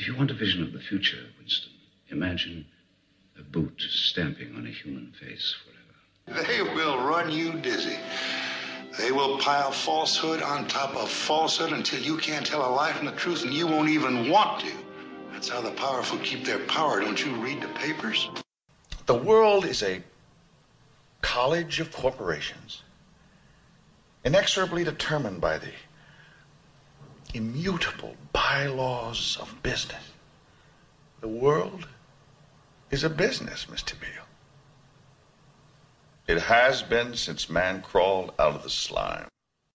you want a vision of the future, Winston, imagine a boot stamping on a human face forever. They will run you dizzy. They will pile falsehood on top of falsehood until you can't tell a lie from the truth, and you won't even want to. That's how the powerful keep their power. Don't you read the papers? The world is a college of corporations, inexorably determined by the immutable bylaws of business. The world is a business, Mr. Beale. It has been since man crawled out of the slime.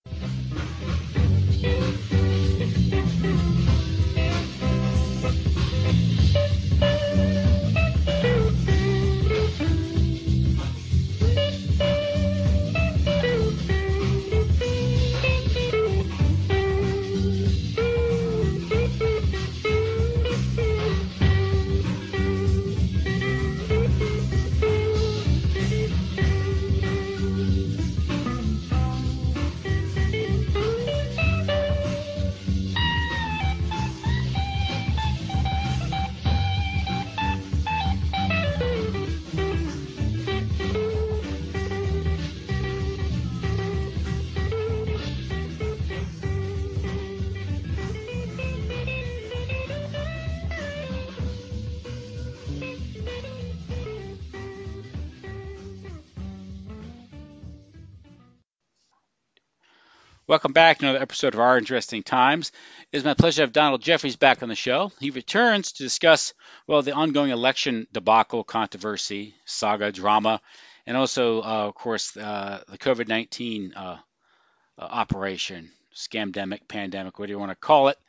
Welcome back to another episode of Our Interesting Times. It is my pleasure to have Donald Jeffries back on the show. He returns to discuss, well, the ongoing election debacle, controversy, saga, drama, and also, of course, the COVID-19 operation, scamdemic, pandemic, whatever you want to call it.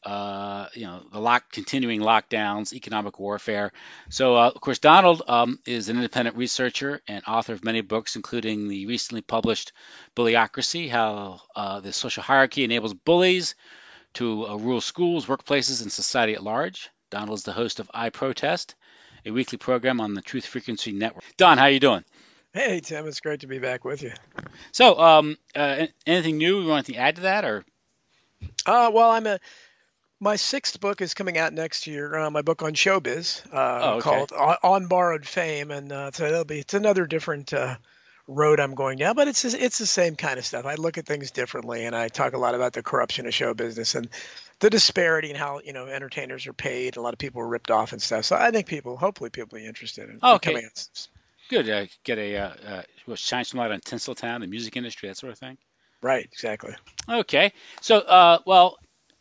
The continuing lockdowns, economic warfare. So, of course, Donald is an independent researcher and author of many books, including the recently published Bullyocracy, How the Social Hierarchy Enables Bullies to Rule Schools, Workplaces, and Society at Large. Donald is the host of I Protest, a weekly program on the Truth Frequency Network. Don, how you doing? Hey, Tim, it's great to be back with you. So, anything new you want to add to that, or? Well, my sixth book is coming out next year. My book on showbiz, called On Borrowed Fame, and so it's another different road I'm going down. But it's the same kind of stuff. I look at things differently, and I talk a lot about the corruption of show business and the disparity in how entertainers are paid. A lot of people are ripped off and stuff. So I think hopefully people will be interested in coming out. Good. Get shine some light on Tinseltown, the music industry, that sort of thing. Right. Exactly. Okay. So,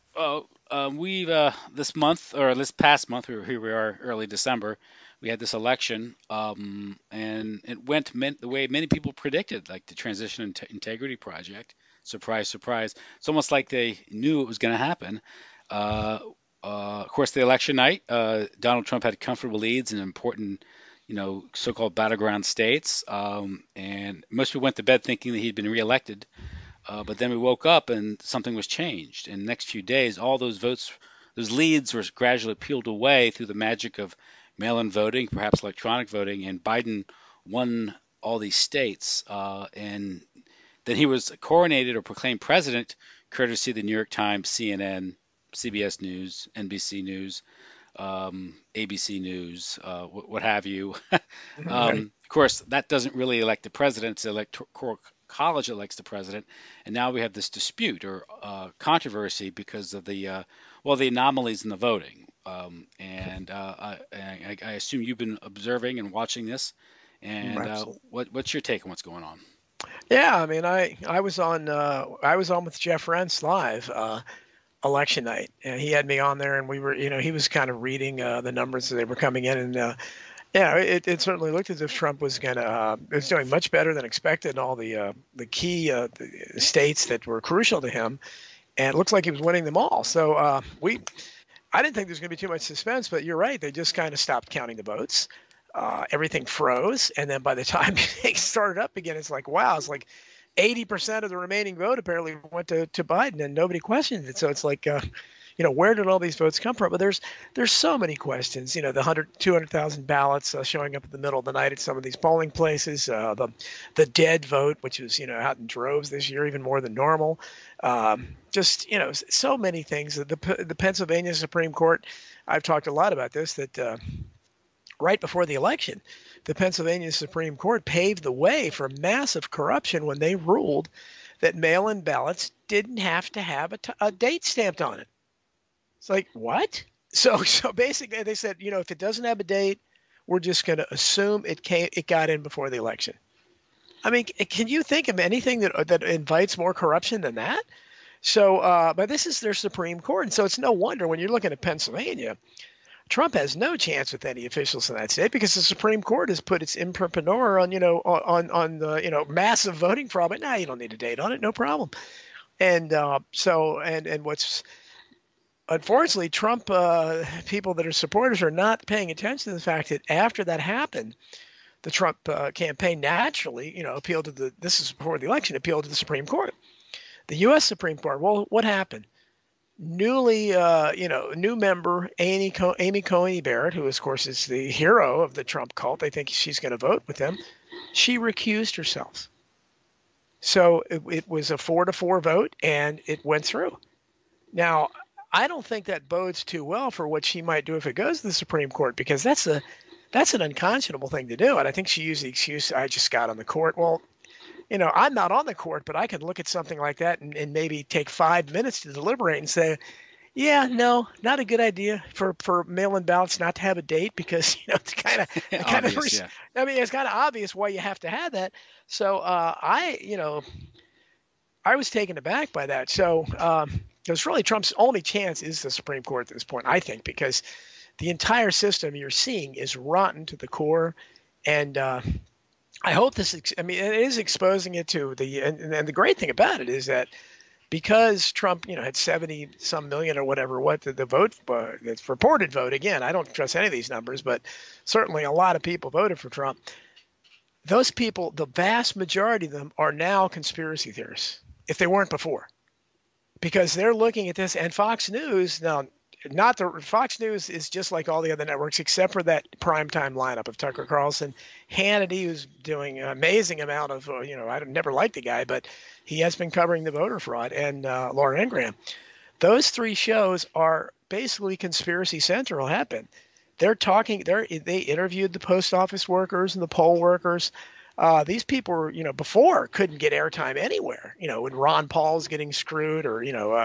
we've this past month, here we are, early December, we had this election, and it went the way many people predicted, like the Transition Integrity Project. Surprise, surprise. It's almost like they knew it was going to happen. Of course, the election night, Donald Trump had comfortable leads in important, so-called battleground states, and most people went to bed thinking that he'd been reelected. But then we woke up and something was changed. In the next few days, all those leads were gradually peeled away through the magic of mail-in voting, perhaps electronic voting, and Biden won all these states. And then he was coronated or proclaimed president, courtesy of the New York Times, CNN, CBS News, NBC News, ABC News, what have you. Of course, that doesn't really elect the president. It's the Electoral College elects the president, and now we have this dispute or controversy because of the anomalies in the voting. I assume you've been observing and watching this. And what's your take on what's going on? Yeah, I mean, I was on with Jeff Rentz live election night, and he had me on there, and we were, he was kind of reading the numbers as they were coming in, and it certainly looked as if Trump was was doing much better than expected in all the key the states that were crucial to him, and it looks like he was winning them all. So I didn't think there was going to be too much suspense, but you're right, they just kind of stopped counting the votes. Everything froze, and then by the time they started up again, it's like, wow, it's like 80% of the remaining vote apparently went to Biden, and nobody questioned it. So it's like, where did all these votes come from? But there's so many questions. The 200,000 ballots showing up in the middle of the night at some of these polling places. The dead vote, which is out in droves this year, even more than normal. Just so many things. The Pennsylvania Supreme Court. I've talked a lot about this. That right before the election, the Pennsylvania Supreme Court paved the way for massive corruption when they ruled that mail-in ballots didn't have to have a date stamped on it. It's like, what? So basically they said, if it doesn't have a date, we're just going to assume it got in before the election. I mean, can you think of anything that invites more corruption than that? So, but this is their Supreme Court. And so it's no wonder when you're looking at Pennsylvania, Trump has no chance with any officials in that state because the Supreme Court has put its imprimatur on, on the, massive voting fraud. But now you don't need a date on it. No problem. And and what's unfortunately, Trump people that are supporters are not paying attention to the fact that after that happened, the Trump campaign naturally, appealed to this is before the election, appealed to the Supreme Court, the U.S. Supreme Court. Well, what happened? New member Amy Coney Barrett, who of course is the hero of the Trump cult. They think she's going to vote with them. She recused herself. So it was a 4-4 vote, and it went through. Now, I don't think that bodes too well for what she might do if it goes to the Supreme Court, because that's an unconscionable thing to do. And I think she used the excuse, I just got on the court. Well, I'm not on the court, but I can look at something like that and maybe take 5 minutes to deliberate and say, yeah, no, not a good idea for mail-in ballots not to have a date because, it's kind of obvious, I mean, it's kind of obvious why you have to have that. So I was taken aback by that. So because really Trump's only chance is the Supreme Court at this point, I think, because the entire system you're seeing is rotten to the core. And I hope it is exposing it to and the great thing about it is that because Trump, had 70 some million or whatever, the vote, it's reported vote. Again, I don't trust any of these numbers, but certainly a lot of people voted for Trump. Those people, the vast majority of them are now conspiracy theorists, if they weren't before, because they're looking at this. And Fox News, now, Fox News is just like all the other networks, except for that primetime lineup of Tucker Carlson, Hannity, who's doing an amazing amount of, I never liked the guy, but he has been covering the voter fraud, and Laura Ingraham. Those three shows are basically conspiracy central. Have been. They're talking. They interviewed the post office workers and the poll workers. These people were, before couldn't get airtime anywhere. When Ron Paul's getting screwed, or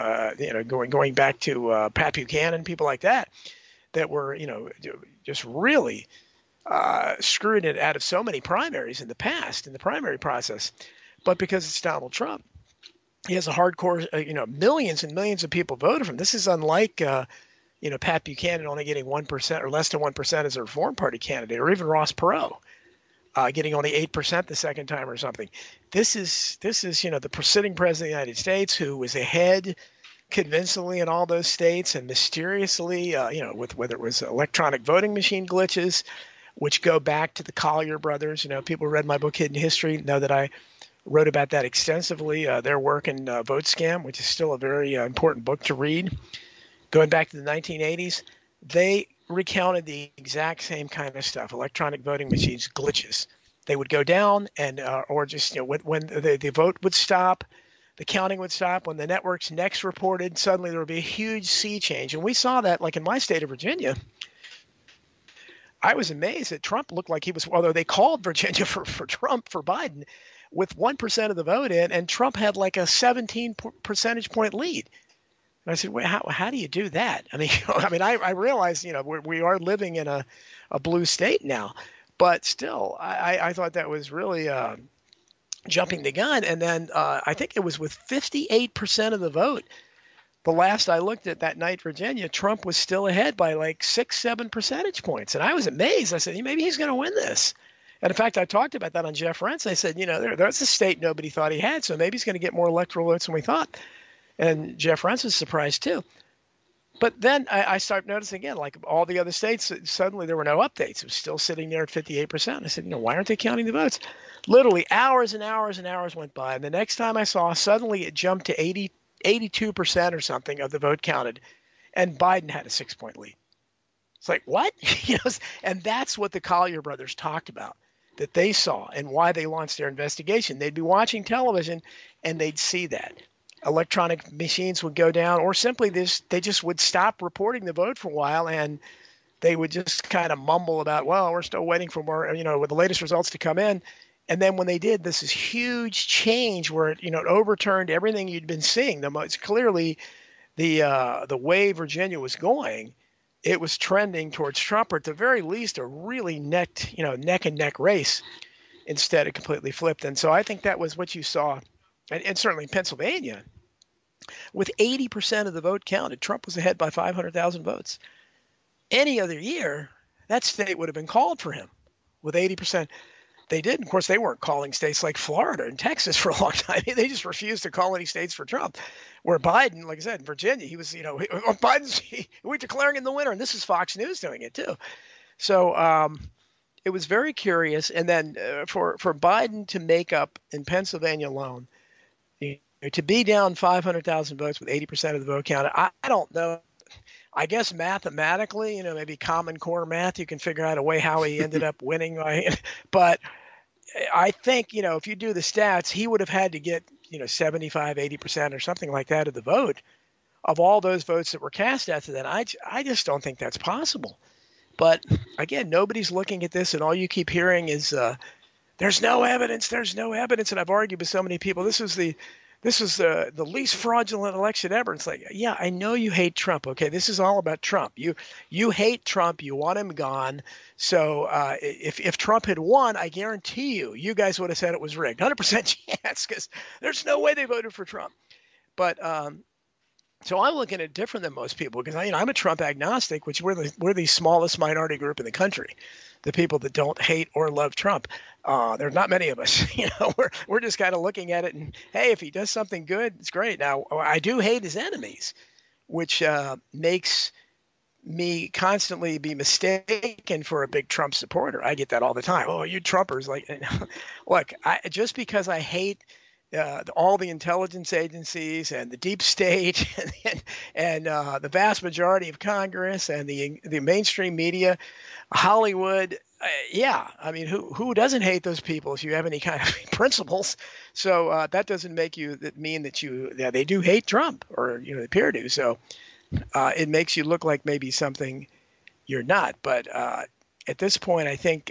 going back to Pat Buchanan, people like that were, just really screwed it out of so many primaries in the past in the primary process. But because it's Donald Trump, he has a hardcore, millions and millions of people voted for him. This is unlike, Pat Buchanan only getting 1% or less than 1% as a Reform Party candidate, or even Ross Perot. Getting only 8% the second time or something. This is the sitting president of the United States, who was ahead convincingly in all those states, and mysteriously, with whether it was electronic voting machine glitches, which go back to the Collier brothers. People who read my book Hidden History know that I wrote about that extensively. Their work in Vote Scam, which is still a very important book to read, going back to the 1980s. They recounted the exact same kind of stuff, electronic voting machines glitches. They would go down and or just when the vote would stop, the counting would stop. When the networks next reported, suddenly there would be a huge sea change. And we saw that, like in my state of Virginia. I was amazed that Trump looked like he was, although they called Virginia for Biden, with 1% of the vote in, and Trump had like a 17 percentage point lead. And I said, wait, how do you do that? I mean, I realize, we are living in a blue state now, but still, I thought that was really jumping the gun. And then I think it was with 58% of the vote. The last I looked at that night, Virginia, Trump was still ahead by like 6-7 percentage points. And I was amazed. I said, maybe he's going to win this. And in fact, I talked about that on Jeff Rense. I said, there's a state nobody thought he had, so maybe he's going to get more electoral votes than we thought. And Jeff Rense was surprised too. But then I started noticing again, like all the other states, suddenly there were no updates. It was still sitting there at 58%. I said, why aren't they counting the votes? Literally hours and hours and hours went by. And the next time I saw, suddenly it jumped to 82% or something of the vote counted. and Biden had a 6-point lead. It's like, what? And that's what the Collier brothers talked about, that they saw and why they launched their investigation. They'd be watching television and they'd see that. Electronic machines would go down, or simply they just would stop reporting the vote for a while, and they would just kind of mumble about, well, we're still waiting for more, with the latest results to come in. And then when they did, this is huge change where it overturned everything you'd been seeing. The most clearly the way Virginia was going, it was trending towards Trump, or at the very least, a really neck and neck race. Instead, it completely flipped. And so I think that was what you saw. And certainly in Pennsylvania, with 80% of the vote counted, Trump was ahead by 500,000 votes. Any other year, that state would have been called for him with 80%. They did. Of course, they weren't calling states like Florida and Texas for a long time. They just refused to call any states for Trump. Where Biden, like I said, in Virginia, he was, we're declaring him the winner. And this is Fox News doing it too. So it was very curious. And then for Biden to make up in Pennsylvania alone, to be down 500,000 votes with 80% of the vote count, I don't know. I guess mathematically, maybe Common Core math, you can figure out a way how he ended up winning. But I think, if you do the stats, he would have had to get, 75, 80% or something like that of the vote of all those votes that were cast after that. I just don't think that's possible. But again, nobody's looking at this, and all you keep hearing is there's no evidence. There's no evidence. And I've argued with so many people. This is the least fraudulent election ever. It's like, yeah, I know you hate Trump. Okay, this is all about Trump. You hate Trump. You want him gone. So if Trump had won, I guarantee you guys would have said it was rigged. 100% chance, because there's no way they voted for Trump. But so I'm looking at it different than most people, because I'm a Trump agnostic, which we're the smallest minority group in the country. The people that don't hate or love Trump. There's not many of us. We're just kind of looking at it and, hey, if he does something good, it's great. Now, I do hate his enemies, which makes me constantly be mistaken for a big Trump supporter. I get that all the time. Oh, you Trumpers. Look, just because I hate all the intelligence agencies and the deep state and the vast majority of Congress and the mainstream media, Hollywood, who doesn't hate those people if you have any kind of principles? So that doesn't make mean that they do hate Trump, or they appear to. So it makes you look like maybe something you're not. But at this point, I think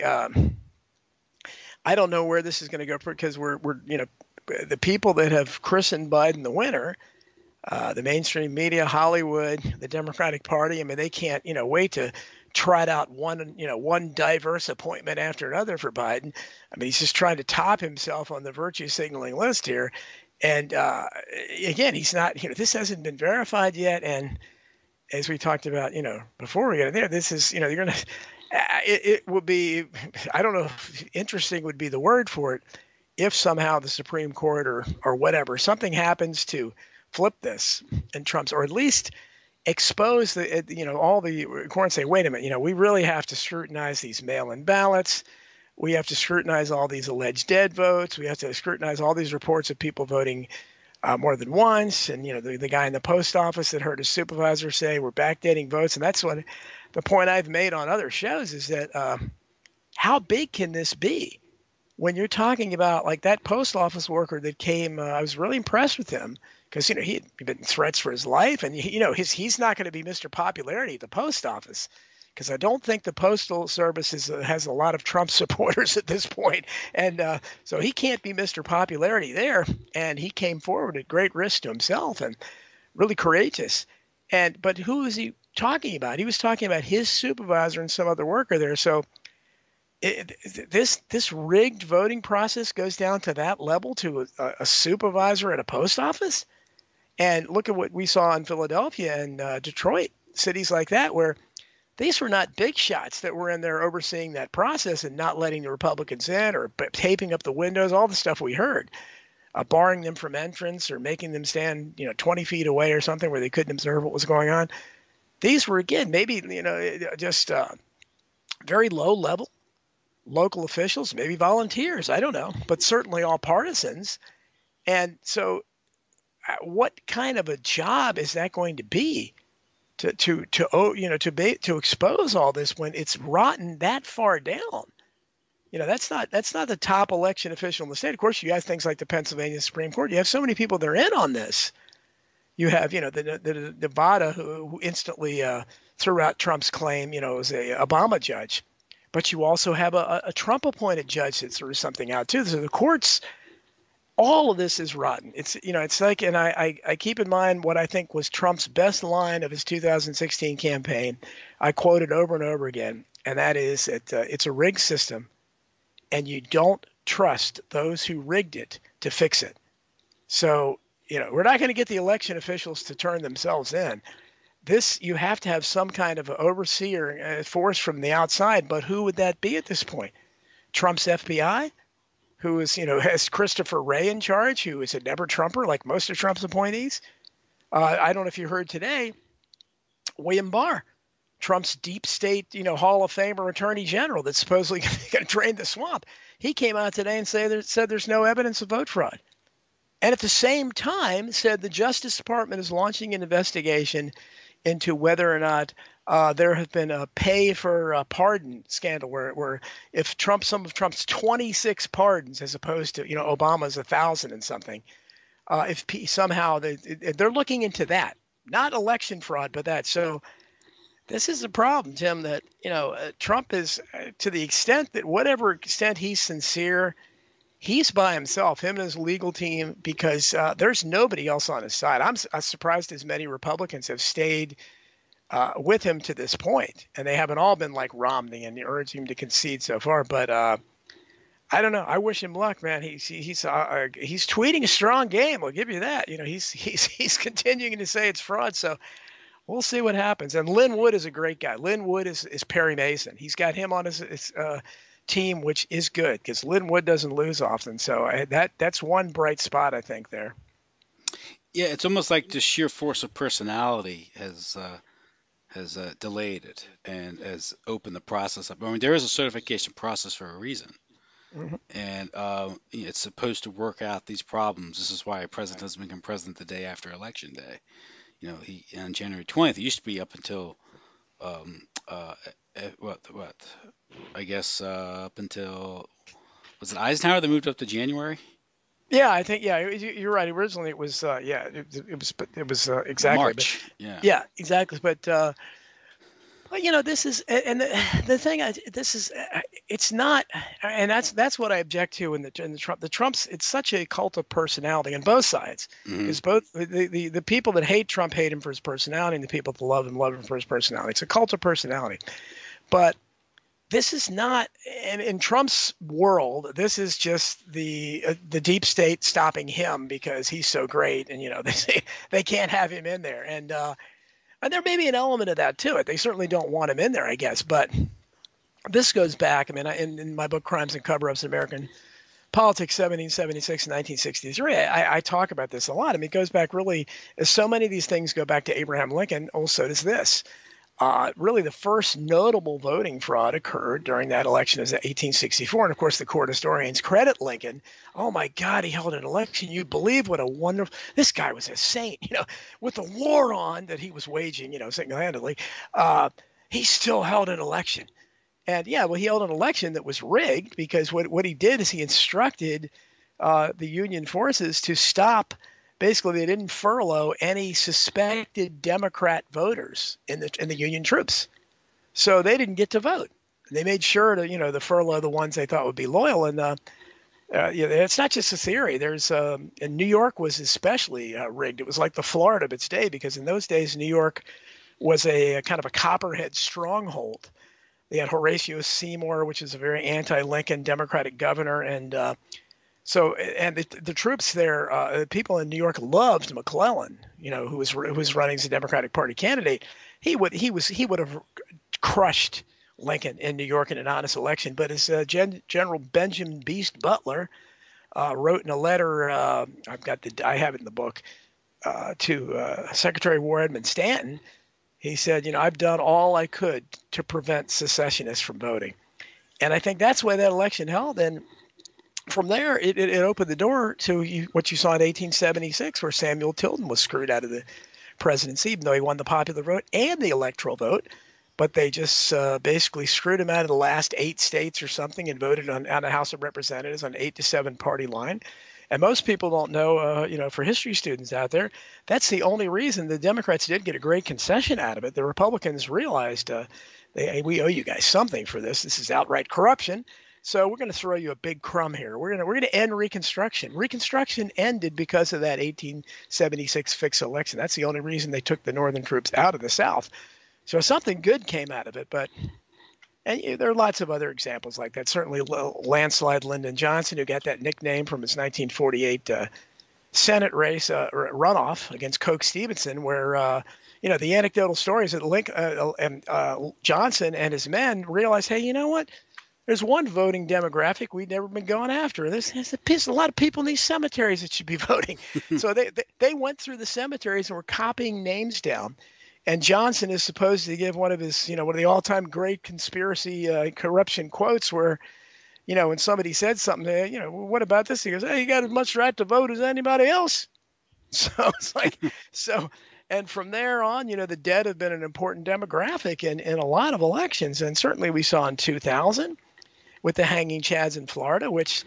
I don't know where this is going to go, because we're the people that have christened Biden the winner, the mainstream media, Hollywood, the Democratic Party, they can't, wait to trot out one diverse appointment after another for Biden. He's just trying to top himself on the virtue signaling list here. And again, he's not, this hasn't been verified yet. And as we talked about, before we get in there, this is, you're going to, it would be, I don't know if interesting would be the word for it, if somehow the Supreme Court or whatever, something happens to flip this and Trump's, or at least expose all the court and say, wait a minute, we really have to scrutinize these mail-in ballots. We have to scrutinize all these alleged dead votes. We have to scrutinize all these reports of people voting more than once. And, the guy in the post office that heard his supervisor say we're backdating votes. And that's what the point I've made on other shows is that how big can this be? When you're talking about like that post office worker that came, I was really impressed with him, because, he had been threats for his life, and, he's not going to be Mr. Popularity at the post office, because I don't think the Postal Service has a lot of Trump supporters at this point. And so he can't be Mr. Popularity there. And he came forward at great risk to himself and really courageous. But who is he talking about? He was talking about his supervisor and some other worker there. So this rigged voting process goes down to that level, to a supervisor at a post office. And look at what we saw in Philadelphia and Detroit, cities like that, where these were not big shots that were in there overseeing that process and not letting the Republicans in, or taping up the windows, all the stuff we heard, barring them from entrance or making them stand 20 feet away or something where they couldn't observe what was going on. These were, again, maybe just very low level local officials, maybe volunteers, I don't know, but certainly all partisans. And so what kind of a job is that going to be to expose all this when it's rotten that far down. That's not the top election official in the state. Of course, you have things like the Pennsylvania Supreme Court. You have so many people that are in on this. You have, the Nevada who instantly threw out Trump's claim, as a Obama judge. But you also have a Trump-appointed judge that threw something out too. So the courts, all of this is rotten. It's like, and I keep in mind what I think was Trump's best line of his 2016 campaign. I quote it over and over again, and that is that it's a rigged system, and you don't trust those who rigged it to fix it. So, we're not going to get the election officials to turn themselves in. You have to have some kind of overseer force from the outside, but who would that be at this point? Trump's FBI, who is, has Christopher Wray in charge, who is a never Trumper like most of Trump's appointees. I don't know if you heard today, William Barr, Trump's deep state, Hall of Famer attorney general that's supposedly going to drain the swamp. He came out today and said there's no evidence of vote fraud. And at the same time said the Justice Department is launching an investigation into whether or not there have been a pay for pardon scandal where if some of Trump's 26 pardons as opposed to, Obama's 1,000 and something, if somehow they're looking into that, not election fraud, but that. So this is the problem, Tim, that, Trump is to the extent that whatever extent he's sincere, he's by himself, him and his legal team, because there's nobody else on his side. I'm surprised as many Republicans have stayed with him to this point, and they haven't all been like Romney and urged him to concede so far. But I don't know. I wish him luck, man. He's tweeting a strong game. I'll give you that. He's continuing to say it's fraud. So we'll see what happens. And Lin Wood is a great guy. Lin Wood is Perry Mason. He's got him on his team, which is good because Lin Wood doesn't lose often. So that's one bright spot, I think, there. Yeah, it's almost like the sheer force of personality has delayed it and has opened the process up. I mean, there is a certification process for a reason. Mm-hmm. And it's supposed to work out these problems. This is why a president doesn't become president the day after Election Day. He on January 20th. It used to be up until I guess up until, was it Eisenhower that moved up to January? Yeah, I think you're right. Originally it was it was exactly March. But, yeah, exactly. But this is, and the thing this is, it's not, and that's what I object to in the Trump's. It's such a cult of personality on both sides. Mm-hmm. It's both the people that hate Trump hate him for his personality, and the people that love him for his personality. It's a cult of personality, but this is not, in Trump's world, this is just the deep state stopping him because he's so great, and they say they can't have him in there, and there may be an element of that to it. They certainly don't want him in there, I guess. But this goes back. I mean, in my book, Crimes and Cover-Ups in American Politics, 1776 and 1963, I talk about this a lot. I mean, it goes back really, as so many of these things go back to Abraham Lincoln, so does this. Really, the first notable voting fraud occurred during that election is 1864. And, of course, the court historians credit Lincoln. Oh, my God, he held an election. You'd believe what a wonderful – this guy was a saint, with the war on that he was waging, single-handedly. He still held an election. And, he held an election that was rigged because what he did is he instructed the Union forces to stop – basically, they didn't furlough any suspected Democrat voters in the Union troops, so they didn't get to vote. They made sure to furlough the ones they thought would be loyal. And it's not just a theory. There's and New York was especially rigged. It was like the Florida of its day because in those days New York was a kind of a Copperhead stronghold. They had Horatio Seymour, which is a very anti-Lincoln Democratic governor, and so, and the troops there, people in New York loved McClellan, who was running as a Democratic Party candidate. He would have crushed Lincoln in New York in an honest election. But as General Benjamin Beast Butler wrote in a letter, I have it in the book, to Secretary of War Edmund Stanton, he said, I've done all I could to prevent secessionists from voting, and I think that's why that election held. And from there, it opened the door to what you saw in 1876, where Samuel Tilden was screwed out of the presidency, even though he won the popular vote and the electoral vote. But they just basically screwed him out of the last 8 states or something and voted on the House of Representatives on 8-7 party line. And most people don't know, for history students out there, that's the only reason the Democrats did get a great concession out of it. The Republicans realized, we owe you guys something for this. This is outright corruption. So we're going to throw you a big crumb here. We're going to end Reconstruction. Reconstruction ended because of that 1876 fixed election. That's the only reason they took the Northern troops out of the South. So something good came out of it, and there are lots of other examples like that. Certainly landslide Lyndon Johnson, who got that nickname from his 1948 Senate race runoff against Coke Stevenson, where the anecdotal stories that Johnson and his men realized, hey, you know what? There's one voting demographic we've never been going after. There's a lot of people in these cemeteries that should be voting. So they went through the cemeteries and were copying names down. And Johnson is supposed to give one of his, one of the all-time great conspiracy corruption quotes where, when somebody said something, what about this? He goes, hey, you got as much right to vote as anybody else. So it's like, and from there on, the dead have been an important demographic in a lot of elections. And certainly we saw in 2000 with the hanging chads in Florida, which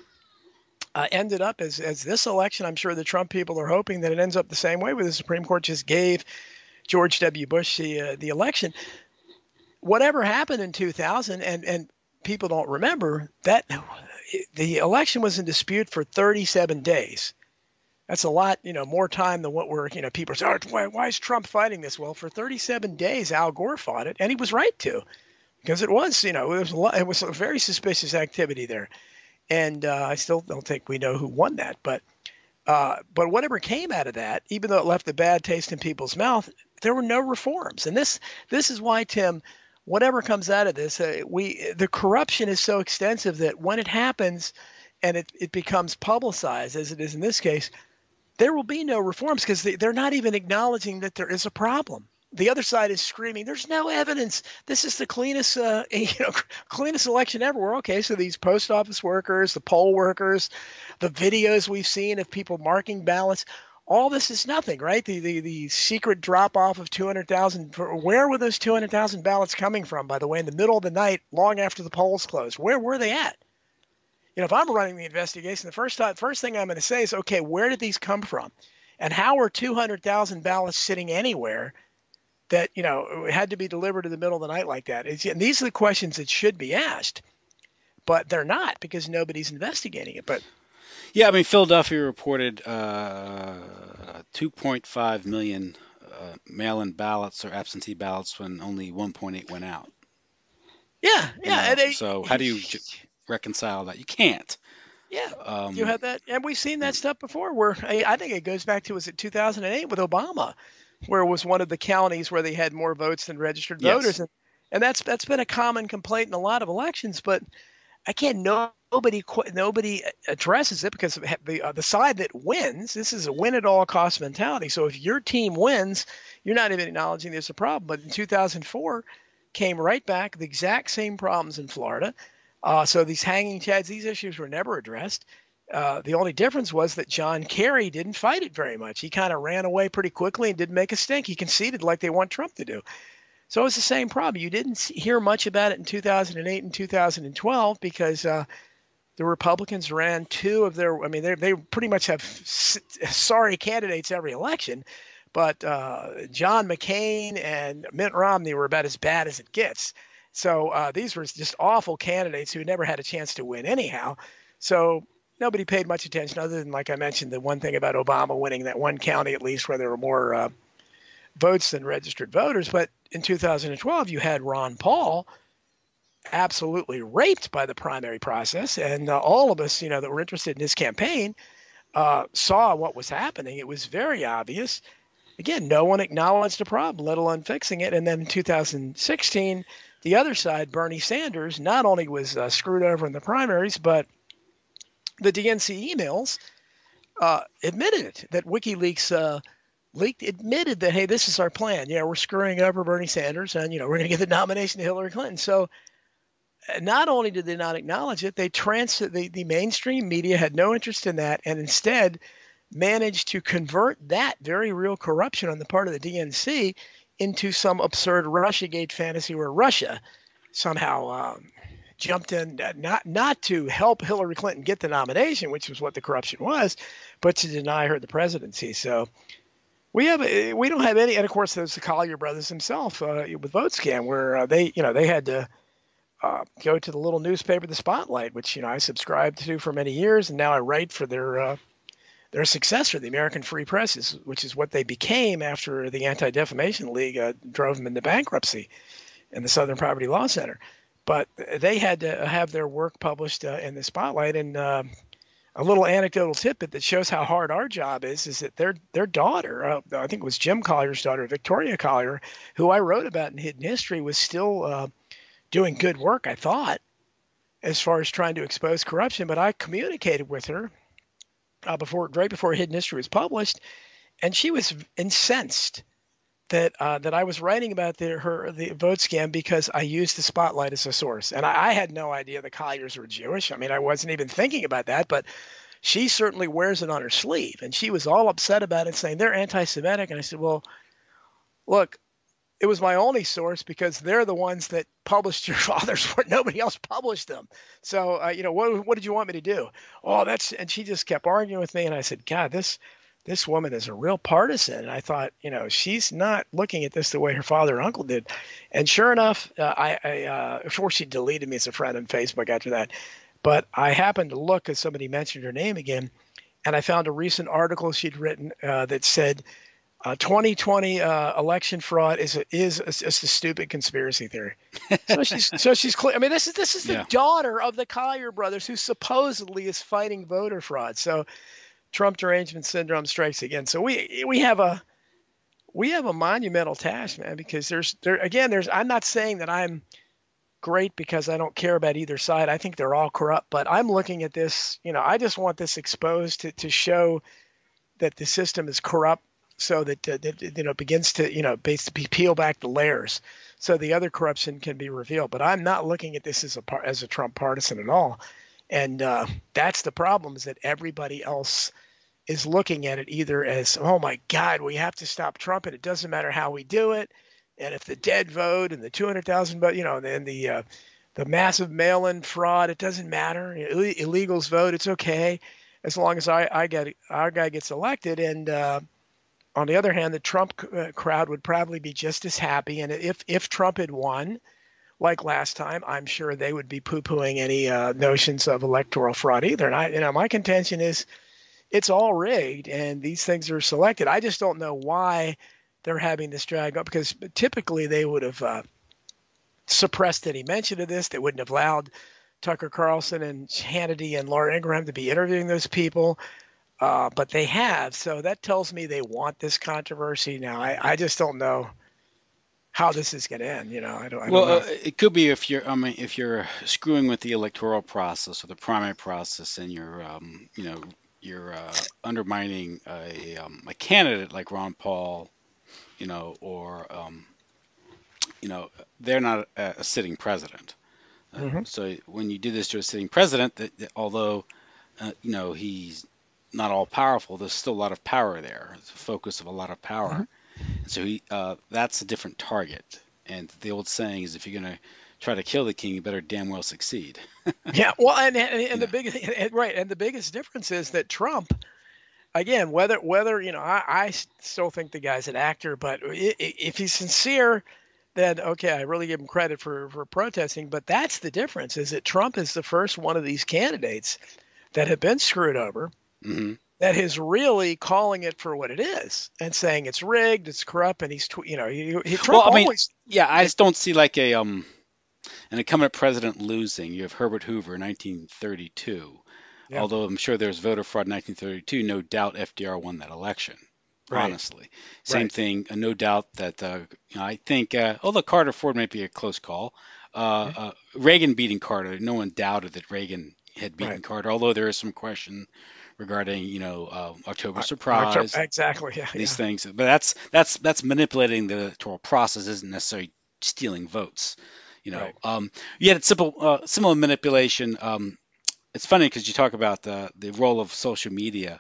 ended up as this election. I'm sure the Trump people are hoping that it ends up the same way, where the Supreme Court just gave George W. Bush the election. Whatever happened in 2000, and people don't remember that the election was in dispute for 37 days. That's a lot, more time than what we're, people say, why is Trump fighting this? Well, for 37 days, Al Gore fought it, and he was right to, because it was, it was a very suspicious activity there. And I still don't think we know who won that, but whatever came out of that, even though it left a bad taste in people's mouth, there were no reforms. And this is why, Tim, whatever comes out of this, the corruption is so extensive that when it happens and it becomes publicized, as it is in this case, there will be no reforms because they're not even acknowledging that there is a problem. The other side is screaming, there's no evidence. This is the cleanest election ever. We're okay. So these post office workers, the poll workers, the videos we've seen of people marking ballots, all this is nothing, right? The secret drop off of 200,000. Where were those 200,000 ballots coming from, by the way, in the middle of the night, long after the polls closed? Where were they at? If I'm running the investigation, the first thing I'm going to say is, okay, where did these come from? And how are 200,000 ballots sitting anywhere that, had to be delivered in the middle of the night like that? And these are the questions that should be asked, but they're not because nobody's investigating it. But yeah, Philadelphia reported 2.5 million mail-in ballots or absentee ballots when only 1.8 went out. Yeah. So how do you reconcile that? You can't. Yeah, you have that, and we've seen that stuff before. Where I think it goes back to, was it 2008 with Obama, where it was one of the counties where they had more votes than registered voters, and that's been a common complaint in a lot of elections. But again, nobody addresses it because the side that wins, this is a win at all cost mentality. So if your team wins, you're not even acknowledging there's a problem. But in 2004, came right back, the exact same problems in Florida. So these hanging chads, these issues were never addressed. The only difference was that John Kerry didn't fight it very much. He kind of ran away pretty quickly and didn't make a stink. He conceded like they want Trump to do. So it's the same problem. You didn't hear much about it in 2008 and 2012 because the Republicans ran two of their – they pretty much have sorry candidates every election. But John McCain and Mitt Romney were about as bad as it gets. So these were just awful candidates who never had a chance to win anyhow. So nobody paid much attention other than, like I mentioned, the one thing about Obama winning that one county at least where there were more votes than registered voters. But in 2012, you had Ron Paul absolutely raped by the primary process. And all of us, that were interested in his campaign saw what was happening. It was very obvious. Again, no one acknowledged the problem, let alone fixing it. And then in 2016, the other side, Bernie Sanders, not only was screwed over in the primaries, but the DNC emails admitted it, that WikiLeaks admitted that, hey, this is our plan. Yeah, we're screwing over Bernie Sanders, and, we're going to give the nomination to Hillary Clinton. So not only did they not acknowledge it, the mainstream media had no interest in that, and instead managed to convert that very real corruption on the part of the DNC into some absurd Russiagate fantasy where Russia somehow jumped in, not to help Hillary Clinton get the nomination, which was what the corruption was, but to deny her the presidency. So we don't have any, and of course there's the Collier brothers themselves with VoteScan, where they had to go to the little newspaper, the Spotlight, which I subscribed to for many years, and now I write for their successor, the American Free Press, which is what they became after the Anti-Defamation League drove them into bankruptcy, and the Southern Poverty Law Center. But they had to have their work published in the Spotlight. And a little anecdotal tidbit that shows how hard our job is that their daughter, I think it was Jim Collier's daughter, Victoria Collier, who I wrote about in Hidden History, was still doing good work, I thought, as far as trying to expose corruption. But I communicated with her right before Hidden History was published, and she was incensed that I was writing about the vote scam because I used the Spotlight as a source. And I had no idea the Colliers were Jewish. I mean, I wasn't even thinking about that, but she certainly wears it on her sleeve. And she was all upset about it, saying they're anti-Semitic. And I said, well, look, it was my only source because they're the ones that published your father's work. Nobody else published them. So, what did you want me to do? And she just kept arguing with me. And I said, God, this woman is a real partisan. And I thought, she's not looking at this the way her father and uncle did. And sure enough, of course, she deleted me as a friend on Facebook after that. But I happened to look as somebody mentioned her name again, and I found a recent article she'd written that said 2020 election fraud is a stupid conspiracy theory. So she's clear. I mean, this is the daughter of the Collier brothers who supposedly is fighting voter fraud. So Trump derangement syndrome strikes again. So we have a monumental task, man, because I'm not saying that I'm great because I don't care about either side. I think they're all corrupt, but I'm looking at this, I just want this exposed to show that the system is corrupt, so that it begins to basically peel back the layers so the other corruption can be revealed. But I'm not looking at this as a Trump partisan at all. And that's the problem, is that everybody else is looking at it either as, oh, my God, we have to stop Trump, and it doesn't matter how we do it. And if the dead vote and the 200,000 vote, and the massive mail-in fraud, it doesn't matter. Illegals vote, it's okay as long as our guy gets elected. And on the other hand, the Trump crowd would probably be just as happy. And if Trump had won, like last time, I'm sure they would be poo-pooing any notions of electoral fraud either. And my contention is it's all rigged and these things are selected. I just don't know why they're having this drag up, because typically they would have suppressed any mention of this. They wouldn't have allowed Tucker Carlson and Hannity and Laura Ingraham to be interviewing those people. But they have. So that tells me they want this controversy. Now, I just don't know how this is going to end. I don't know. It could be if you're screwing with the electoral process or the primary process, and you're undermining a candidate like Ron Paul, or they're not a sitting president. So when you do this to a sitting president, that although he's not all powerful, there's still a lot of power there. It's a focus of a lot of power. And so that's a different target. And the old saying is, if you're going to try to kill the king, you better damn well succeed. Yeah, well, and the biggest difference is that Trump, again, whether I still think the guy's an actor, but if he's sincere, then okay, I really give him credit for protesting. But that's the difference, is that Trump is the first one of these candidates that have been screwed over, that is really calling it for what it is and saying it's rigged, it's corrupt, and he's Trump I just don't see like an incumbent president losing. You have Herbert Hoover in 1932. Yeah. Although I'm sure there's voter fraud in 1932, no doubt FDR won that election. Right. Honestly, same thing. No doubt that I think although Carter Ford might be a close call, Reagan beating Carter, no one doubted that Reagan had beaten Carter. Although there is some question regarding October surprise, exactly, these things. But that's manipulating the electoral process, isn't necessarily stealing votes. You had similar manipulation. It's funny because you talk about the role of social media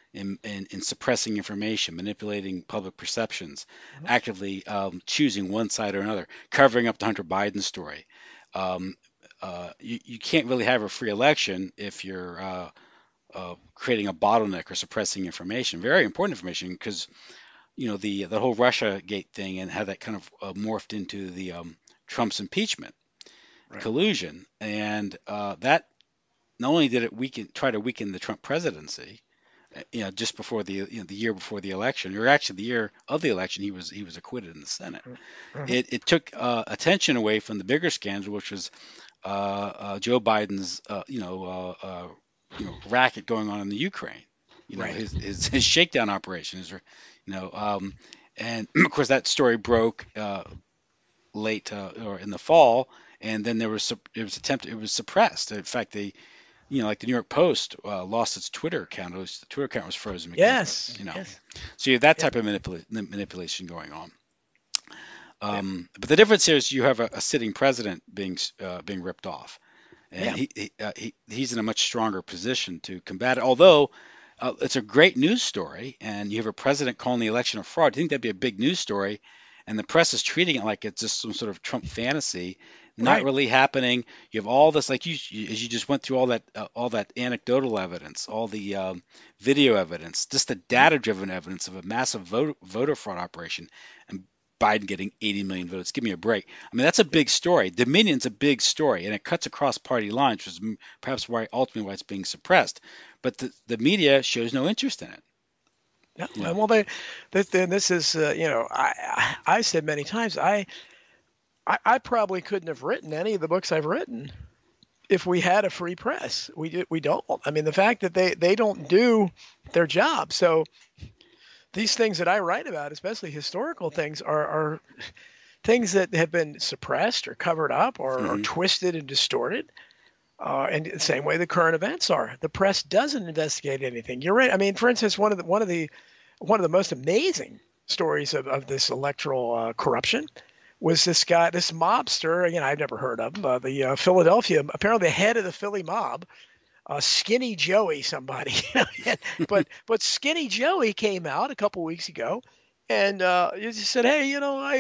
in suppressing information, manipulating public perceptions, actively choosing one side or another, covering up the Hunter Biden story. Um, you can't really have a free election if you're creating a bottleneck or suppressing information, very important information, because the whole Russia Gate thing and how that kind of morphed into the Trump's impeachment collusion, and that not only did it try to weaken the Trump presidency, just before the year before the election, or actually the year of the election, he was acquitted in the Senate. It took attention away from the bigger scandal, which was Joe Biden's racket going on in the Ukraine. His shakedown operation is, and of course that story broke late or in the fall, and then it was suppressed. In fact, like the New York Post lost its Twitter account. The Twitter account was frozen. Yes. So you have that type of manipulation going on. But the difference here is you have a sitting president being ripped off, and he's in a much stronger position to combat it. Although it's a great news story, and you have a president calling the election a fraud. I think that'd be a big news story, and the press is treating it like it's just some sort of Trump fantasy, not really happening. You have all this, like as you just went through all that anecdotal evidence, all the video evidence, just the data-driven evidence of a massive voter fraud operation, and Biden getting 80 million votes. Give me a break. I mean, that's a big story. Dominion's a big story, and it cuts across party lines, which is perhaps ultimately why it's being suppressed. But the media shows no interest in it. Yeah. Well, this is, I said many times, I probably couldn't have written any of the books I've written if we had a free press. We don't. I mean, the fact that they don't do their job. So these things that I write about, especially historical things, are things that have been suppressed or covered up or twisted and distorted. And the same way the current events are. The press doesn't investigate anything. You're right. I mean, for instance, one of the most amazing stories of this electoral corruption was this guy, this mobster. Again, I've never heard of him. The Philadelphia, apparently the head of the Philly mob. Skinny Joey, somebody, but Skinny Joey came out a couple weeks ago, and he just said, "Hey,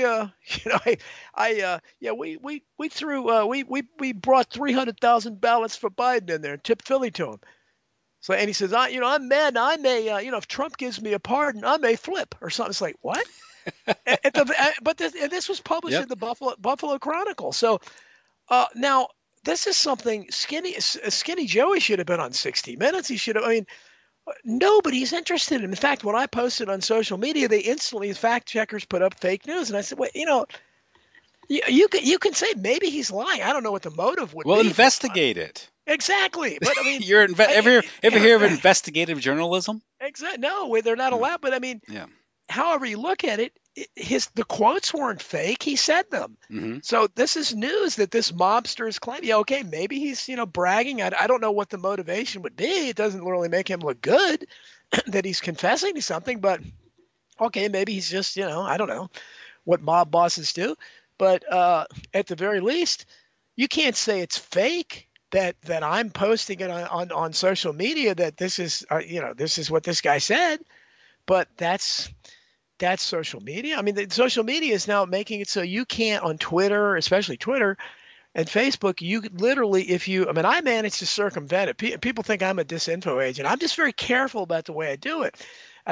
we brought 300,000 ballots for Biden in there and tipped Philly to him." So, and he says, I'm mad. I may, if Trump gives me a pardon, I may flip or something. It's like, what? But this was published in the Buffalo Chronicle. So now. This is something Skinny Joey should have been on 60 Minutes. He should have. I mean, nobody's interested in him. In fact, when I posted on social media, they instantly, fact checkers, put up fake news, and I said, "Wait, you can say maybe he's lying. I don't know what the motive would be." Well, investigate it. Exactly, but I mean, ever hear of investigative journalism? Exactly. No, they're not allowed. But I mean, however you look at it, the quotes weren't fake. He said them. Mm-hmm. So this is news that this mobster is claiming. Yeah, okay, maybe he's bragging. I don't know what the motivation would be. It doesn't really make him look good that he's confessing to something. But okay, maybe he's just I don't know what mob bosses do. But at the very least, you can't say it's fake that I'm posting it on social media that this is this is what this guy said. But that's social media. I mean, the social media is now making it so you can't on Twitter, especially Twitter and Facebook, you literally, I manage to circumvent it. People think I'm a disinfo agent. I'm just very careful about the way I do it. And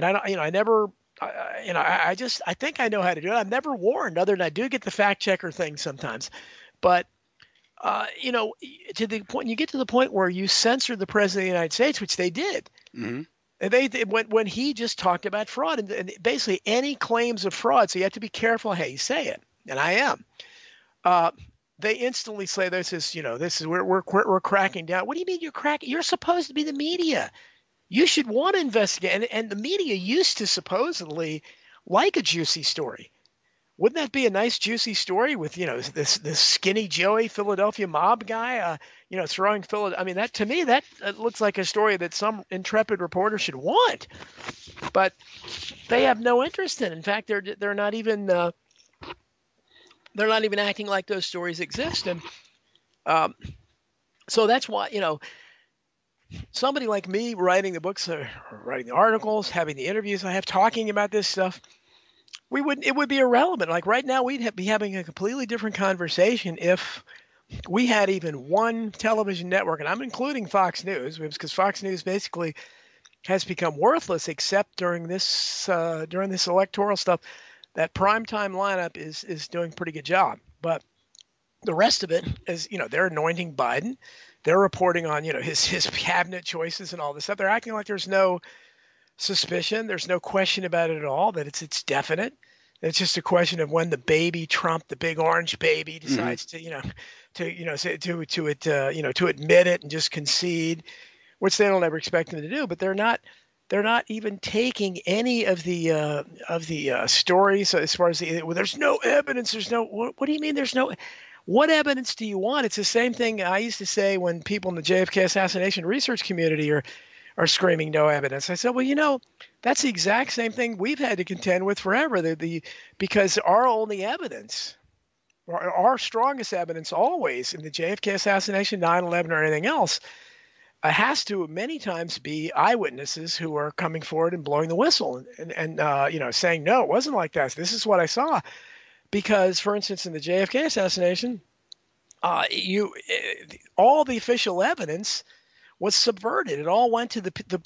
I think I know how to do it. I'm never warned, other than I do get the fact checker thing sometimes. But, to the point, you get to the point where you censor the president of the United States, which they did. Mm-hmm. And when he just talked about fraud and basically any claims of fraud, so you have to be careful how you say it, and I am. They instantly say this is we're cracking down. What do you mean you're cracking? You're supposed to be the media. You should want to investigate, and the media used to supposedly like a juicy story. Wouldn't that be a nice juicy story with this Skinny Joey Philadelphia mob guy throwing Philadelphia? I mean, that to me that looks like a story that some intrepid reporter should want, but they have no interest in. In fact, they're not even acting like those stories exist, and so that's why somebody like me writing the books or writing the articles, having the interviews I have talking about this stuff, it would be irrelevant. Like right now, be having a completely different conversation if we had even one television network, and I'm including Fox News, because Fox News basically has become worthless except during this electoral stuff. That primetime lineup is doing a pretty good job, but the rest of it is, they're anointing Biden. They're reporting on, his cabinet choices and all this stuff. They're acting like there's no suspicion. There's no question about it at all, that it's definite. It's just a question of when the baby Trump, the big orange baby, decides to, to admit it and just concede, which they don't ever expect him to do. But they're not even taking any of the stories as far as there's no evidence. There's no. What do you mean? There's no. What evidence do you want? It's the same thing I used to say when people in the JFK assassination research community are screaming no evidence. I said, well, that's the exact same thing we've had to contend with forever. Because our only evidence, our strongest evidence always in the JFK assassination, 9/11, or anything else, has to many times be eyewitnesses who are coming forward and blowing the whistle and saying, no, it wasn't like that. This is what I saw. Because, for instance, in the JFK assassination, all the official evidence was subverted. It all went to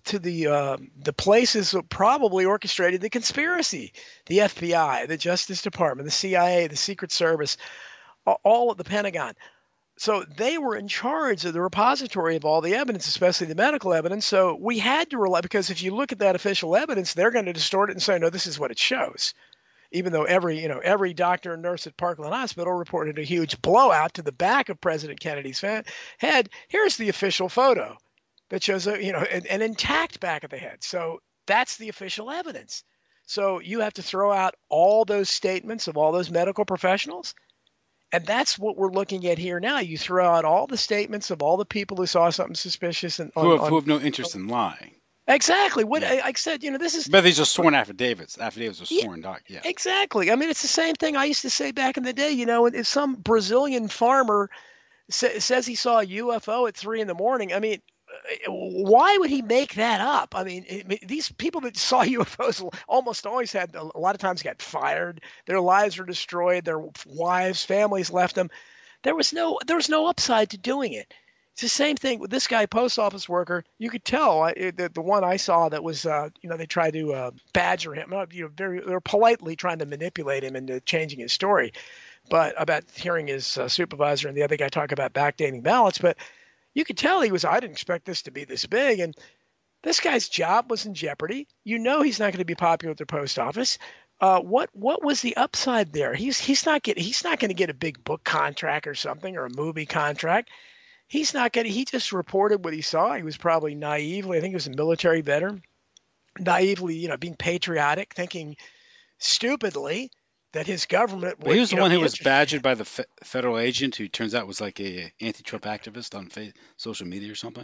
the places that probably orchestrated the conspiracy: the FBI, the Justice Department, the CIA, the Secret Service, all at the Pentagon. So they were in charge of the repository of all the evidence, especially the medical evidence. So we had to rely, because if you look at that official evidence, they're going to distort it and say, no, this is what it shows. Even though every doctor and nurse at Parkland Hospital reported a huge blowout to the back of President Kennedy's head, here's the official photo that shows an intact back of the head. So that's the official evidence. So you have to throw out all those statements of all those medical professionals, and that's what we're looking at here now. You throw out all the statements of all the people who saw something suspicious and who have no interest in lying. Exactly. What I said, this is. But these are sworn affidavits. Affidavits are sworn, doc. Yeah. Exactly. I mean, it's the same thing I used to say back in the day. If some Brazilian farmer says he saw a UFO at 3 a.m, I mean, why would he make that up? I mean, these people that saw UFOs almost always had, a lot of times, got fired. Their lives were destroyed. Their wives, families left them. There was no upside to doing it. It's the same thing with this guy, post office worker. You could tell the one I saw that was, they tried to badger him. They're politely trying to manipulate him into changing his story, but about hearing his supervisor and the other guy talk about backdating ballots. But you could tell I didn't expect this to be this big, and this guy's job was in jeopardy. He's not going to be popular at the post office. What was the upside there? He's not going to get a big book contract or something, or a movie contract. He's not going to. He just reported what he saw. He was probably naively, I think he was a military veteran, naively, being patriotic, thinking stupidly that his government would. Well, he was the one who was badgered by the federal agent, who turns out was like a anti-Trump activist on social media or something.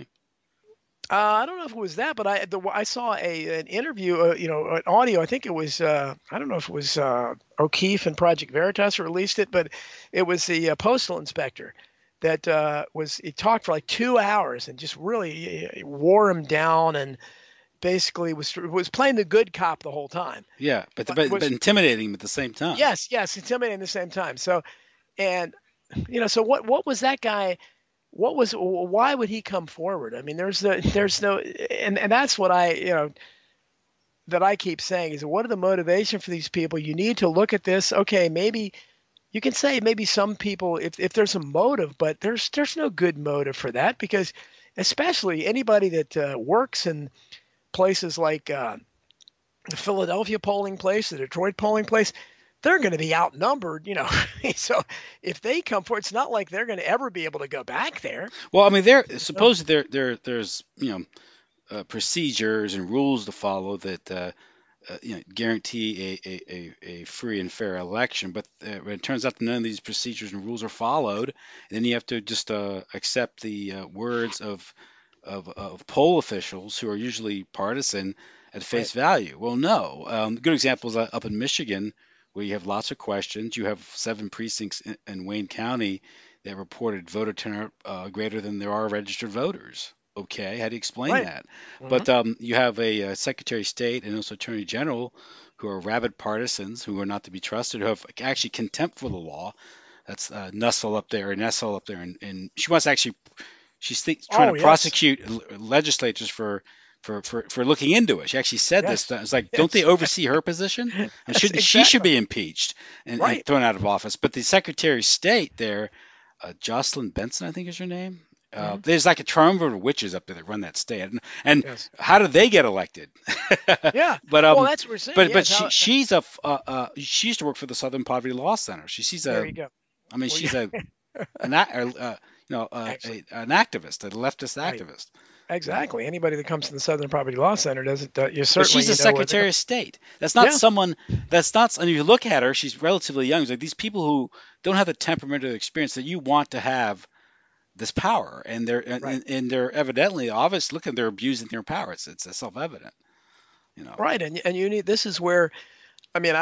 I don't know if it was that, but I saw an interview, an audio. I think it was, I don't know if it was O'Keefe and Project Veritas released it, but it was the postal inspector that he talked for like 2 hours and just really wore him down, and basically was playing the good cop the whole time. Yeah, but intimidating him at the same time. Yes, intimidating at the same time. So, and so what was that guy? Why would he come forward? I mean, there's no, and that's what that I keep saying is, what are the motivation for these people? You need to look at this. Okay, maybe you can say maybe some people, if there's a motive, but there's no good motive for that, because especially anybody that works in places like the Philadelphia polling place, the Detroit polling place, they're going to be outnumbered, So if they come forward, it's not like they're going to ever be able to go back there. Well, I mean, there's procedures and rules to follow that guarantee a free and fair election. But it turns out that none of these procedures and rules are followed, and then you have to just accept the words of poll officials who are usually partisan at face value. Well, no. Good example is up in Michigan, where you have lots of questions. You have 7 precincts in Wayne County that reported voter turnout greater than there are registered voters. okay. How do you explain Right. that? Hmm. But you have a Secretary of State and also Attorney General who are rabid partisans who are not to be trusted, who have actually contempt for the law. That's Nessel up there, and she wants to actually trying to Oh, yes. prosecute legislators for looking into it. She actually said this. Yes. It's like, don't they Yes. oversee her position? And Yes, shouldn't she should exactly. be impeached and Right. thrown out of office? But the Secretary of State there, Jocelyn Benson, I think is her name. Hmm. There's like a triumvirate of witches up there that run that state, and Yes. how did they get elected? Yeah. but Well, that's what we're saying. but Yes. she used to work for the Southern Poverty Law Center. She's There a you go. I mean Well, she's yeah. Excellent. an activist, a leftist Right. activist. You know. Exactly. Anybody that comes to the Southern Poverty Law Center doesn't. You But certainly she's a where they're Secretary going. of State. Yeah. That's not, and you look at her, she's relatively young. It's like these people who don't have the temperament or the experience that you want to have this power, and Right. they're evidently, obvious, look at they're abusing their power. It's self-evident, you know. Right. And you need. This is where. I mean,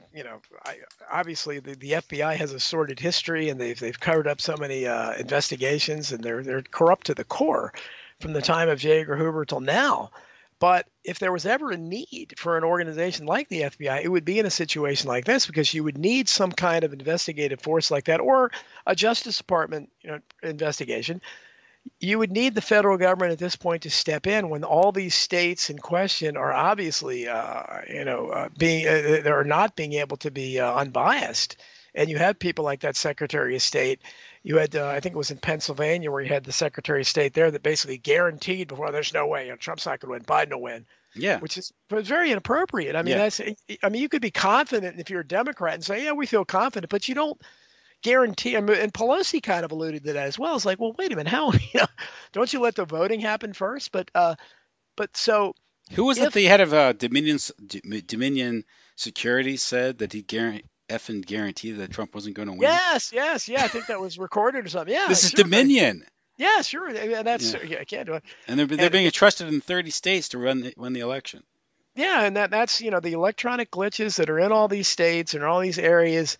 I obviously the FBI has a sordid history, and they've covered up so many investigations, and they're corrupt to the core from the time of J. Edgar Hoover till now. But if there was ever a need for an organization like the FBI, it would be in a situation like this because you would need some kind of investigative force like that, or a Justice Department, investigation. You would need the federal government at this point to step in when all these states in question are obviously, being they're not being able to be unbiased. And you have people like that Secretary of State. You had, I think it was in Pennsylvania, where you had the Secretary of State there that basically guaranteed before there's no way, Trump's not going to win, Biden will win, Yeah, which is very inappropriate. I mean, yeah. you could be confident if you're a Democrat and say, yeah, we feel confident, but you don't guarantee. I mean, and Pelosi kind of alluded to that as well. It's like, well, wait a minute, how don't you let the voting happen first? But so Who was it? if The head of Dominion Security said that he guaranteed that Trump wasn't going to win. yes, yeah, I think that was recorded or something. Yeah, This is sure, Dominion. yeah, sure, and that's Yeah. yeah, I can't do it. And they're And being entrusted in 30 states to win the election. yeah, and that's the electronic glitches that are in all these states and all these areas.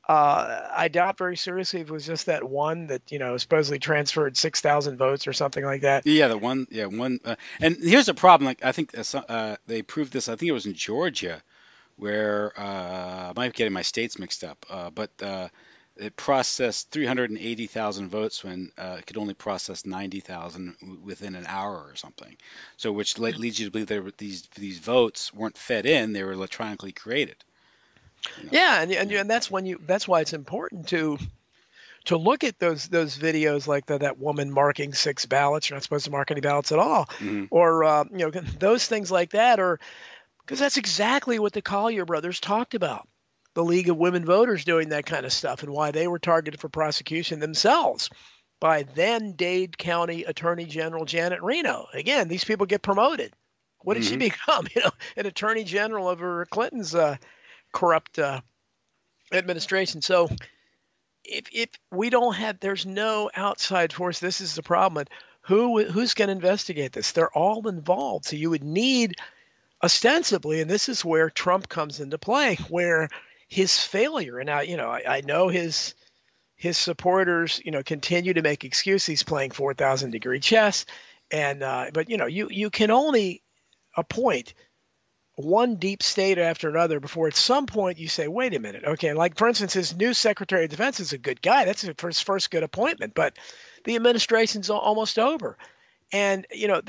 I doubt very seriously if it was just that one that supposedly transferred 6,000 votes or something like that. Yeah, the one. Yeah, one. And here's the problem. Like I think they proved this. I think it was in Georgia, where I might be getting my states mixed up. But it processed 380,000 votes when it could only process 90,000 within an hour or something. So which leads you to believe these votes weren't fed in; they were electronically created. You know. Yeah, Yeah. and that's why it's important to look at those videos like that woman marking 6 ballots. You're not supposed to mark any ballots at all, Hmm. or those things like that, or because that's exactly what the Collier brothers talked about. The League of Women Voters doing that kind of stuff, and why they were targeted for prosecution themselves by then Dade County Attorney General Janet Reno. Again, these people get promoted. What did she Hmm. become? An Attorney General over Clinton's corrupt administration. So if we don't have, there's no outside force. This is the problem. Who's going to investigate this? They're all involved. So you would need ostensibly, and this is where Trump comes into play, where his failure. And now, I know his supporters, continue to make excuses. He's playing 4,000 degree chess, and but you can only appoint one deep state after another before at some point you say, wait a minute, okay, like for instance, his new Secretary of Defense is a good guy. That's his first good appointment, but the administration's almost over. And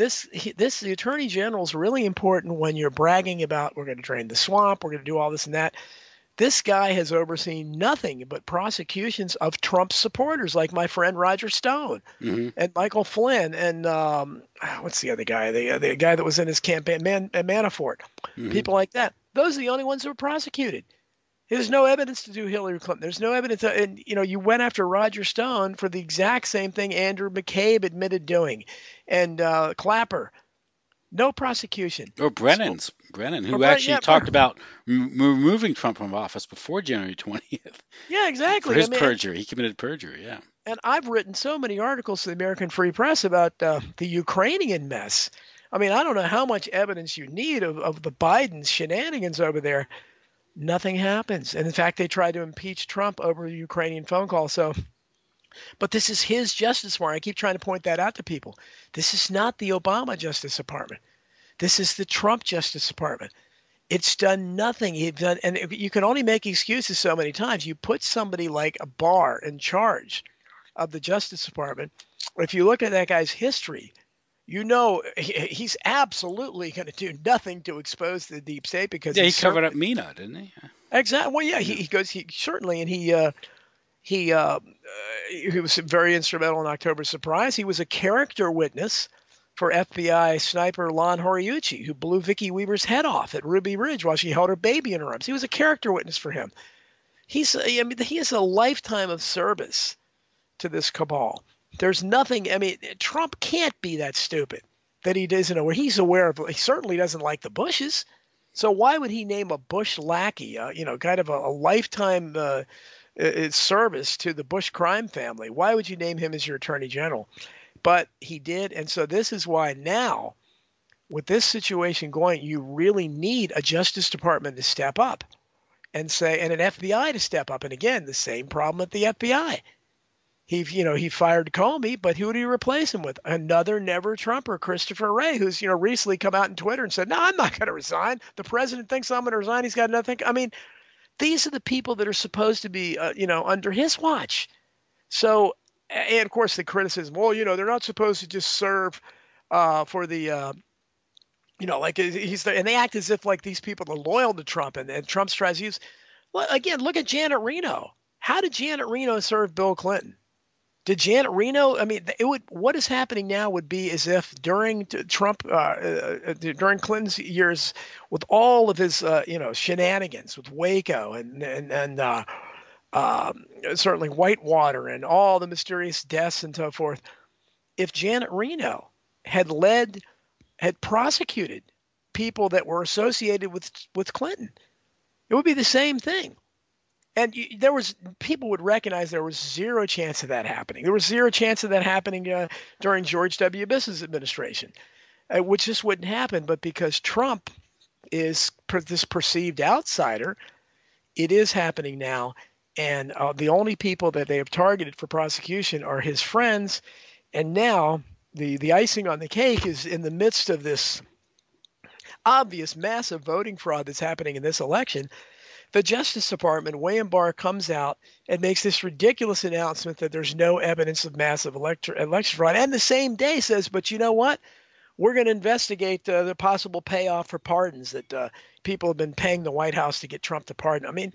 the Attorney General is really important when you're bragging about we're going to drain the swamp, we're going to do all this and that. This guy has overseen nothing but prosecutions of Trump's supporters, like my friend Roger Stone Hmm. and Michael Flynn and what's the other guy? The guy that was in his campaign, Manafort, Hmm. people like that. Those are the only ones who were prosecuted. There's no evidence to do Hillary Clinton. There's no evidence. And you went after Roger Stone for the exact same thing Andrew McCabe admitted doing, and Clapper. No prosecution. Or Brennan, who actually Yeah, talked about removing Trump from office before January 20th yeah, for exactly. I his mean, perjury. He committed perjury. Yeah. and I've written so many articles to the American Free Press about the Ukrainian mess. I mean, I don't know how much evidence you need of the Biden shenanigans over there. Nothing happens. And in fact, they tried to impeach Trump over the Ukrainian phone call. So But this is his Justice Department. I keep trying to point that out to people. This is not the Obama Justice Department. This is the Trump Justice Department. It's done nothing. And you can only make excuses so many times. You put somebody like a Barr in charge of the Justice Department. If you look at that guy's history, you know he's absolutely going to do nothing to expose the deep state because he covered up MENA, didn't he? Exactly. Well, yeah, he certainly, and he was very instrumental in October Surprise. He was a character witness for FBI sniper Lon Horiuchi, who blew Vicki Weaver's head off at Ruby Ridge while she held her baby in her arms. He was a character witness for him. He has a lifetime of service to this cabal. There's nothing. I mean, Trump can't be that stupid that he doesn't know where he's aware of. He certainly doesn't like the Bushes. So why would he name a Bush lackey, kind of a lifetime service to the Bush crime family? Why would you name him as your attorney general? But he did. And so this is why now, with this situation going, you really need a Justice Department to step up and an FBI to step up. And again, the same problem at the FBI. He fired Comey, but who did he replace him with? Another never Trumper, Christopher Wray, who's, recently come out on Twitter and said, no, I'm not going to resign. The president thinks I'm going to resign. He's got nothing. I mean, these are the people that are supposed to be, under his watch. So, and of course, the criticism, well, they're not supposed to just serve for the, and they act as if like these people are loyal to Trump and Trump tries to use. Well, again, look at Janet Reno. How did Janet Reno serve Bill Clinton? Did Janet Reno? I mean, what is happening now would be as if during during Clinton's years, with all of his, shenanigans with Waco and certainly Whitewater and all the mysterious deaths and so forth, if Janet Reno had prosecuted people that were associated with Clinton, it would be the same thing. And people would recognize there was zero chance of that happening. There was zero chance of that happening during George W. Bush's administration, which just wouldn't happen. But because Trump is this perceived outsider, it is happening now. And the only people that they have targeted for prosecution are his friends. And now the icing on the cake is in the midst of this obvious massive voting fraud that's happening in this election. The Justice Department, William Barr, comes out and makes this ridiculous announcement that there's no evidence of massive election fraud. And the same day says, but you know what? We're going to investigate the possible payoff for pardons that people have been paying the White House to get Trump to pardon. I mean,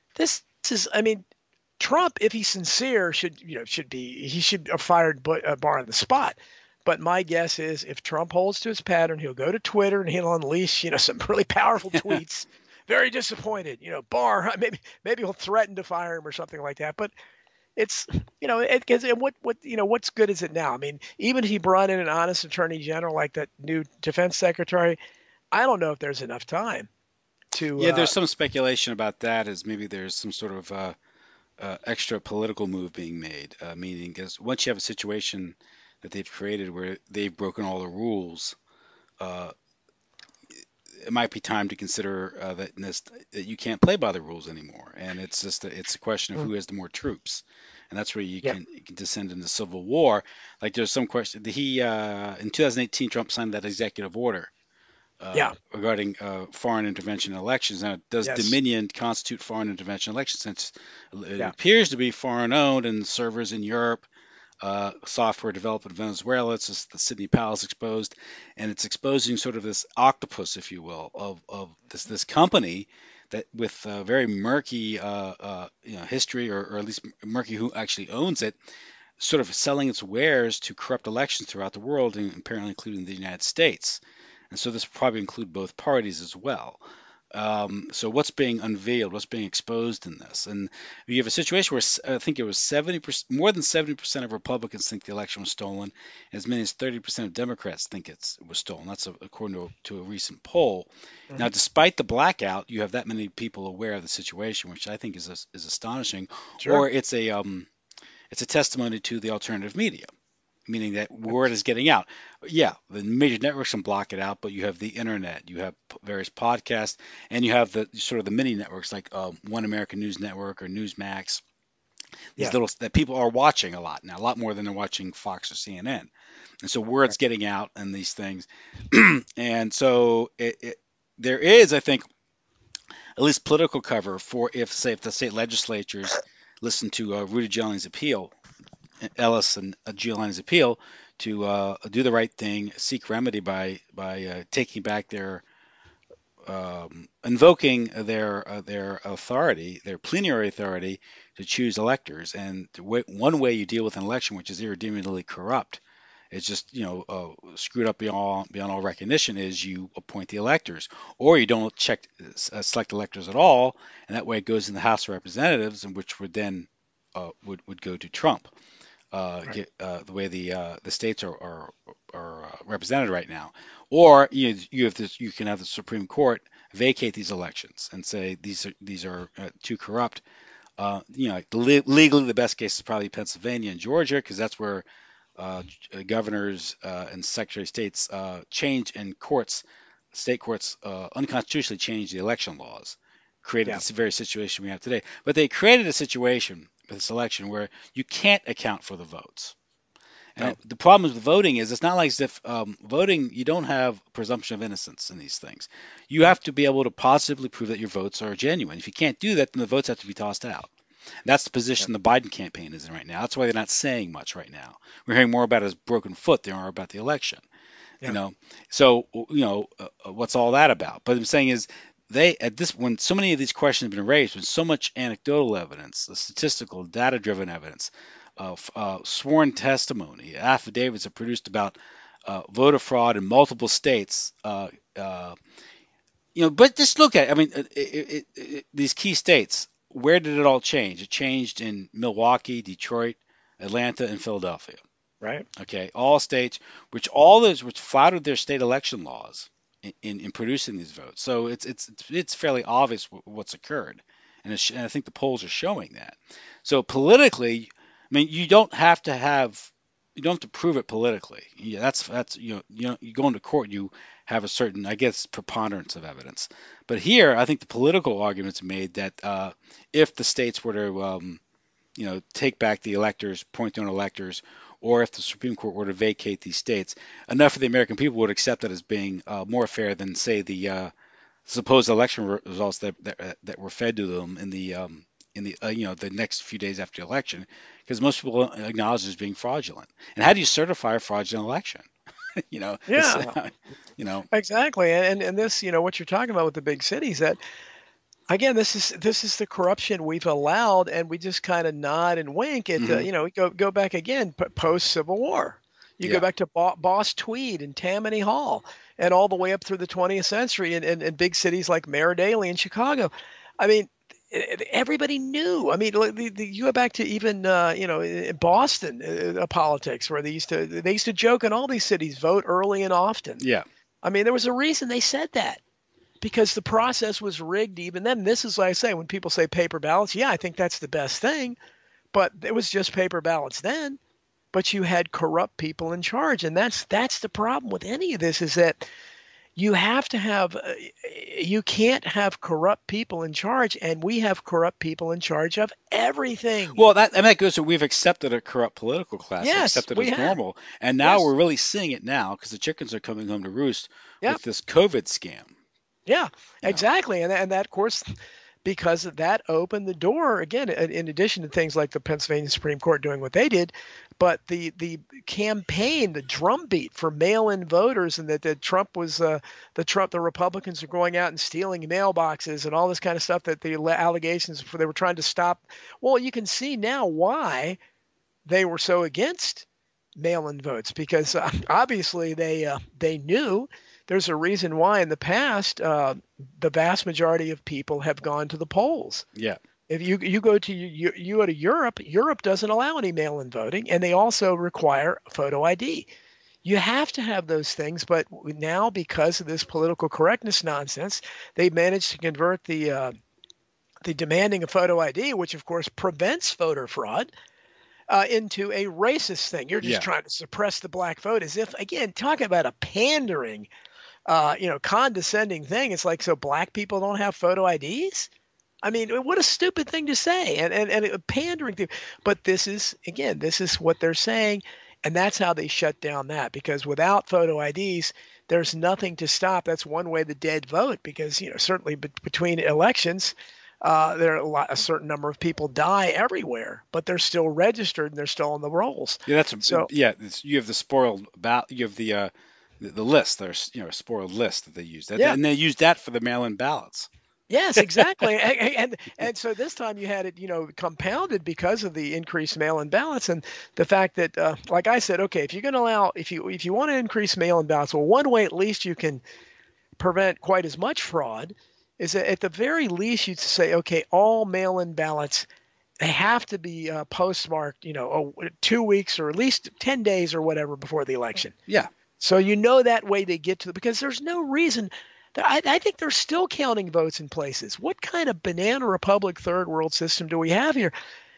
Trump, if he's sincere, should have fired Barr on the spot. But my guess is if Trump holds to his pattern, he'll go to Twitter and he'll unleash, some really powerful tweets. Very disappointed, Barr. Maybe he'll threaten to fire him or something like that. But it's, what's good is it now? I mean, even if he brought in an honest attorney general like that new defense secretary, I don't know if there's enough time to. Yeah, there's some speculation about that. As maybe there's some sort of extra political move being made, meaning because once you have a situation that they've created where they've broken all the rules. It might be time to consider that you can't play by the rules anymore, and it's a question of who has the more troops, and that's where you can descend into civil war. Like there's some question. In 2018, Trump signed that executive order regarding foreign intervention in elections. Now, does Dominion constitute foreign intervention in elections? Since it appears to be foreign owned and servers in Europe. Software developed in Venezuela. It's just the Sidney Palace exposed, and it's exposing sort of this octopus, if you will, of this company that with very murky history, or at least murky who actually owns it, sort of selling its wares to corrupt elections throughout the world, and apparently including the United States. And so this will probably include both parties as well. So what's being unveiled, what's being exposed in this? And you have a situation where I think it was 70%, more than 70% of Republicans think the election was stolen. As many as 30% of Democrats think it was stolen. That's according to a recent poll. Mm-hmm. Now, despite the blackout, you have that many people aware of the situation, which I think is astonishing. Sure. Or it's a testimony to the alternative media. Meaning that word is getting out. Yeah, the major networks can block it out, but you have the internet, you have various podcasts, and you have the sort of the mini networks like One American News Network or Newsmax, Yeah. that people are watching a lot now, a lot more than they're watching Fox or CNN. And so word's getting out and these things. And so there is, I think, at least political cover for if the state legislatures listen to Rudy Giuliani's appeal, Ellis and Giuliani's appeal to do the right thing, seek remedy by taking back their invoking their authority, their plenary authority to choose electors. And one way you deal with an election which is irredeemably corrupt, it's just screwed up beyond all recognition, is you appoint the electors, or you don't select electors at all, and that way it goes in the House of Representatives, and which would then would go to Trump. The way the states are represented right now, or you can have the Supreme Court vacate these elections and say these are too corrupt. Legally the best case is probably Pennsylvania and Georgia, because that's where governors and Secretary of States change, and state courts unconstitutionally change the election laws, created this very situation we have today. But they created a situation with this election where you can't account for the votes. And the problem with voting is it's not like as if voting, you don't have presumption of innocence in these things. You have to be able to positively prove that your votes are genuine. If you can't do that, then the votes have to be tossed out. That's the position the Biden campaign is in right now. That's why they're not saying much right now. We're hearing more about his broken foot than we are about the election. So what's all that about? But I'm saying is when so many of these questions have been raised, with so much anecdotal evidence, statistical, data-driven evidence, sworn testimony, affidavits are produced about voter fraud in multiple states. But just look at it. These key states. Where did it all change? It changed in Milwaukee, Detroit, Atlanta, and Philadelphia. Right. Okay. All states, which flouted their state election laws in producing these votes. So it's fairly obvious what's occurred, and I think the polls are showing that. So politically, you don't have to prove it politically. That's you go into court, you have a certain, I guess, preponderance of evidence. But here, I think the political argument's made that if the states were to take back the electors, point their own electors, or if the Supreme Court were to vacate these states, enough of the American people would accept that as being more fair than, say, the supposed election results that were fed to them in the next few days after the election, because most people acknowledge it as being fraudulent. And how do you certify a fraudulent election? Exactly. And this, what you're talking about with the big cities, that again, this is the corruption we've allowed, and we just kind of nod and wink at, we go back again, post Civil War. You go back to Boss Tweed and Tammany Hall, and all the way up through the 20th century in big cities like Mayor Daley in Chicago. Everybody knew. You go back to even Boston politics, where they used to joke in all these cities, vote early and often. Yeah. There was a reason they said that, because the process was rigged even then. This is what I say when people say paper ballots. Yeah, I think that's the best thing, but it was just paper ballots then. But you had corrupt people in charge, and that's the problem with any of this, is that you can't have corrupt people in charge, and we have corrupt people in charge of everything. Well, that goes to, we've accepted a corrupt political class. Yes, accepted it as normal, and now we're really seeing it now, because the chickens are coming home to roost with this COVID scam. Yeah, exactly, and that, of course, because that opened the door, again, in addition to things like the Pennsylvania Supreme Court doing what they did, but the campaign, the drumbeat for mail-in voters, and that the Republicans are going out and stealing mailboxes and all this kind of stuff, that the allegations they were trying to stop. Well, you can see now why they were so against mail-in votes, because obviously they knew. There's a reason why in the past the vast majority of people have gone to the polls. Yeah. If you go to Europe doesn't allow any mail-in voting, and they also require photo ID. You have to have those things, but now, because of this political correctness nonsense, they've managed to convert the demanding of photo ID, which of course prevents voter fraud, into a racist thing. You're just trying to suppress the black vote, as if, again, talking about a pandering, condescending thing. It's like, so black people don't have photo IDs? I mean, what a stupid thing to say, and a pandering thing. But this is what they're saying, and that's how they shut down that. Because without photo IDs, there's nothing to stop. That's one way the dead vote. Because certainly between elections, there are a certain number of people die everywhere, but they're still registered and they're still on the rolls. Yeah, So you have the spoiled ballot. You have the list. There's a spoiled list that they use. yeah. And they use that for the mail-in ballots. Yes, exactly. And so this time you had it, compounded because of the increased mail-in ballots and the fact that, like I said, okay, if you're going to if you want to increase mail-in ballots, well, one way at least you can prevent quite as much fraud is that at the very least you'd say, okay, all mail-in ballots, they have to be postmarked, 2 weeks or at least 10 days or whatever before the election. Yeah. So that way they get to because there's no reason. I think they're still counting votes in places. What kind of banana republic third world system do we have here?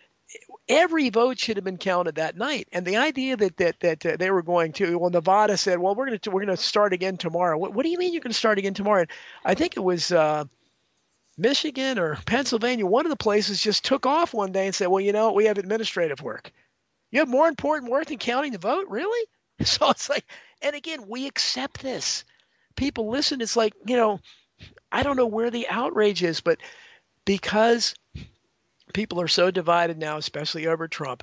Every vote should have been counted that night. And the idea that they were going to, well, Nevada said, well, we're going to start again tomorrow. What do you mean you're going to start again tomorrow? And I think it was Michigan or Pennsylvania. One of the places just took off one day and said, well, we have administrative work. You have more important work than counting the vote, really? So it's like, and again, we accept this. People listen. It's like, I don't know where the outrage is, but because people are so divided now, especially over Trump,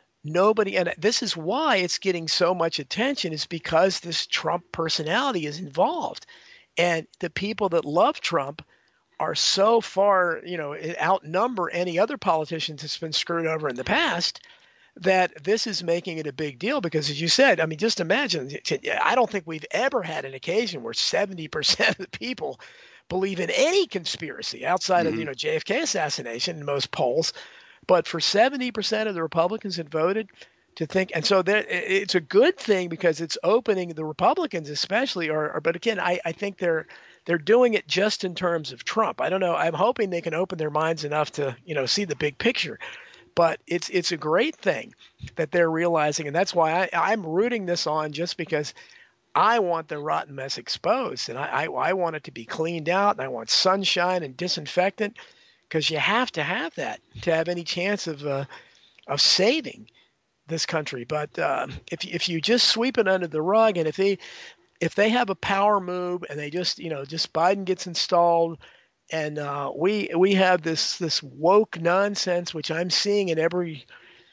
and this is why it's getting so much attention, is because this Trump personality is involved. And the people that love Trump are so far, outnumber any other politicians that's been screwed over in the past, that this is making it a big deal because, as you said, I mean, just imagine, I don't think we've ever had an occasion where 70% of the people believe in any conspiracy outside of, JFK assassination in most polls. But for 70% of the Republicans that voted to think, and so it's a good thing because it's opening the Republicans especially, but again, I think they're doing it just in terms of Trump. I don't know. I'm hoping they can open their minds enough to, see the big picture. But it's a great thing that they're realizing, and that's why I'm rooting this on, just because I want the rotten mess exposed, and I want it to be cleaned out, and I want sunshine and disinfectant, because you have to have that to have any chance of saving this country. But if you just sweep it under the rug, and if they have a power move and they just Biden gets installed. And we have this woke nonsense, which I'm seeing in every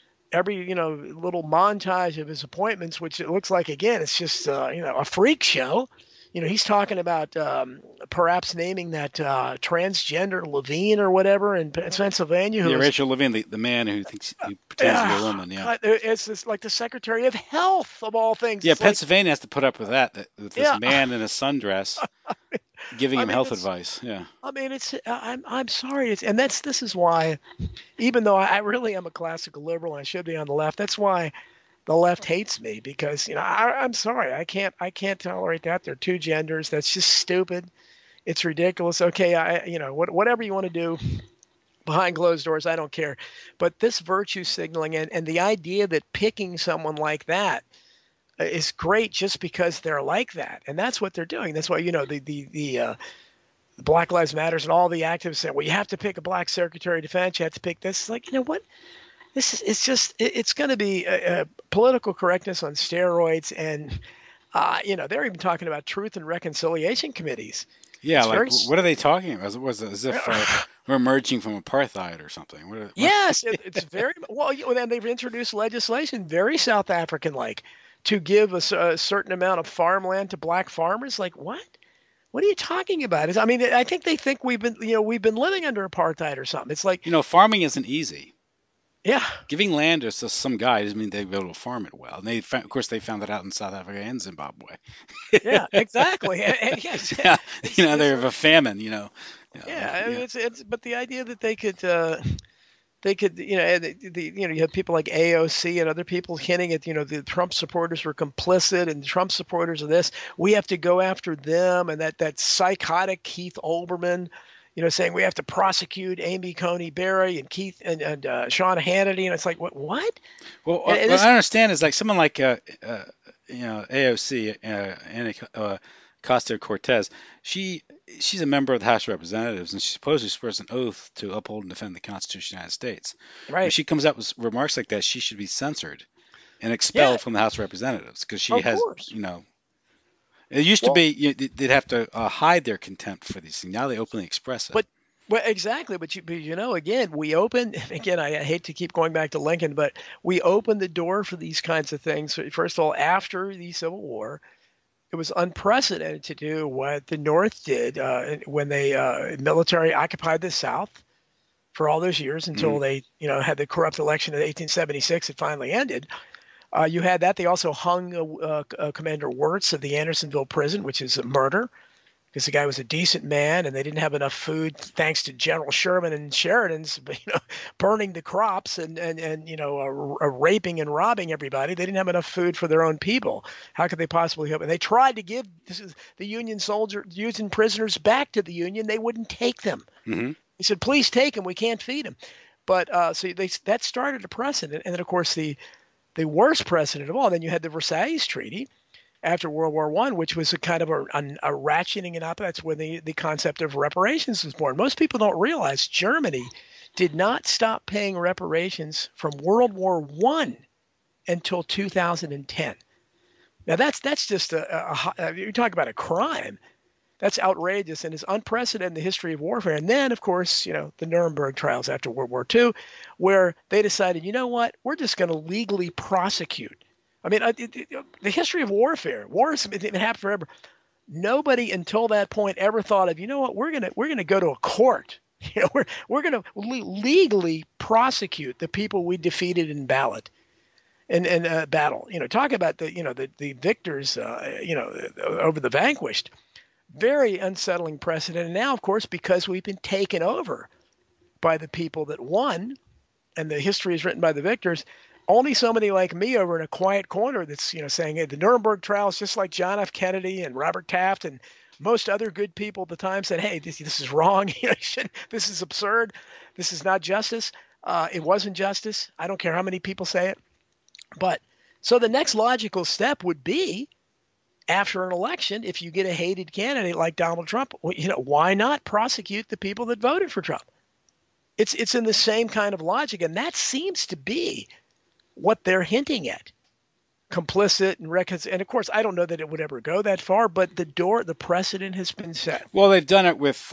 little montage of his appointments, which it looks like, again, it's just a freak show. He's talking about perhaps naming that transgender Levine or whatever in Pennsylvania. Rachel Levine, the man who thinks he pretends to be a woman. Yeah, it's this, like the Secretary of Health of all things. Yeah, it's Pennsylvania has to put up with that with this man in a sundress. Giving him health advice, yeah. I mean, I'm sorry, this is why, even though I really am a classical liberal and I should be on the left, that's why the left hates me, because I'm sorry, I can't tolerate that. There are two genders. That's just stupid. It's ridiculous. Okay, whatever you want to do behind closed doors, I don't care. But this virtue signaling and the idea that picking someone like that is great just because they're like that, and that's what they're doing. That's why the Black Lives Matters and all the activists say, well, you have to pick a black Secretary of Defense. You have to pick this. Like, what? It's going to be political correctness on steroids, and they're even talking about truth and reconciliation committees. Yeah, what are they talking about? Was it as if we're emerging from apartheid or something? Yes, it's very well. Then they've introduced legislation very South African-like, to give a certain amount of farmland to black farmers. Like, what? What are you talking about? I mean, I think they think we've been living under apartheid or something. It's like, farming isn't easy. Yeah. Giving land to some guy doesn't mean they'll be able to farm it well. And of course, they found that out in South Africa and Zimbabwe. Yeah, exactly. And yes, yeah, they have a famine. Yeah, I mean, it's but the idea that they could, you have people like AOC and other people hinting at, the Trump supporters were complicit and Trump supporters of this. We have to go after them. And that psychotic Keith Olbermann, saying we have to prosecute Amy Coney Barry and Keith and Sean Hannity. And it's like, what? Well, what I understand is like someone like, AOC, Anna Ocasio-Cortez, she she's a member of the House of Representatives, and she supposedly swears an oath to uphold and defend the Constitution of the United States. When Right. she comes out with remarks like that, she should be censored and Yeah, expelled from the House of Representatives because she of has, course. it used to Well, be they'd have to hide their contempt for these things. Now they openly express it. but well, exactly. But again, we open again. I hate to keep going back to Lincoln, but we opened the door for these kinds of things. First of all, after the Civil War, it was unprecedented to do what the North did when they military occupied the South for all those years until Mhm. they, had the corrupt election in 1876. It finally ended. You had that. They also hung Commander Wirtz of the Andersonville prison, which is a murder because the guy was a decent man and they didn't have enough food thanks to General Sherman and Sheridan's, burning the crops and raping and robbing everybody. They didn't have enough food for their own people. How could they possibly help? And they tried to give the Union prisoners back to the Union. They wouldn't take them. Mhm. He said, "Please take them. We can't feed them." But that started a precedent. And then, of course, the worst precedent of all, then you had the Versailles Treaty after World War I, which was a kind of a ratcheting it up. That's when the concept of reparations was born. Most people don't realize Germany did not stop paying reparations from World War I until 2010. Now that's just you talk about a crime. That's outrageous and is unprecedented in the history of warfare. And then, of course, the Nuremberg trials after World War II, where they decided, you know what, we're just going to legally prosecute. I mean, the history of warfare, wars have been happening forever. Nobody until that point ever thought of, you know what, we're gonna go to a court. We're gonna legally prosecute the people we defeated in battle. Talk about the victors, over the vanquished. Very unsettling precedent. And now, of course, because we've been taken over by the people that won, and the history is written by the victors, only somebody like me over in a quiet corner that's, saying, hey, the Nuremberg trials, just like John F. Kennedy and Robert Taft and most other good people at the time said, hey, this is wrong. This is absurd. This is not justice. It wasn't justice. I don't care how many people say it. But so the next logical step would be, after an election, if you get a hated candidate like Donald Trump, why not prosecute the people that voted for Trump? It's in the same kind of logic, and that seems to be what they're hinting at. Complicit and of course, I don't know that it would ever go that far, but the precedent has been set. Well, they've done it with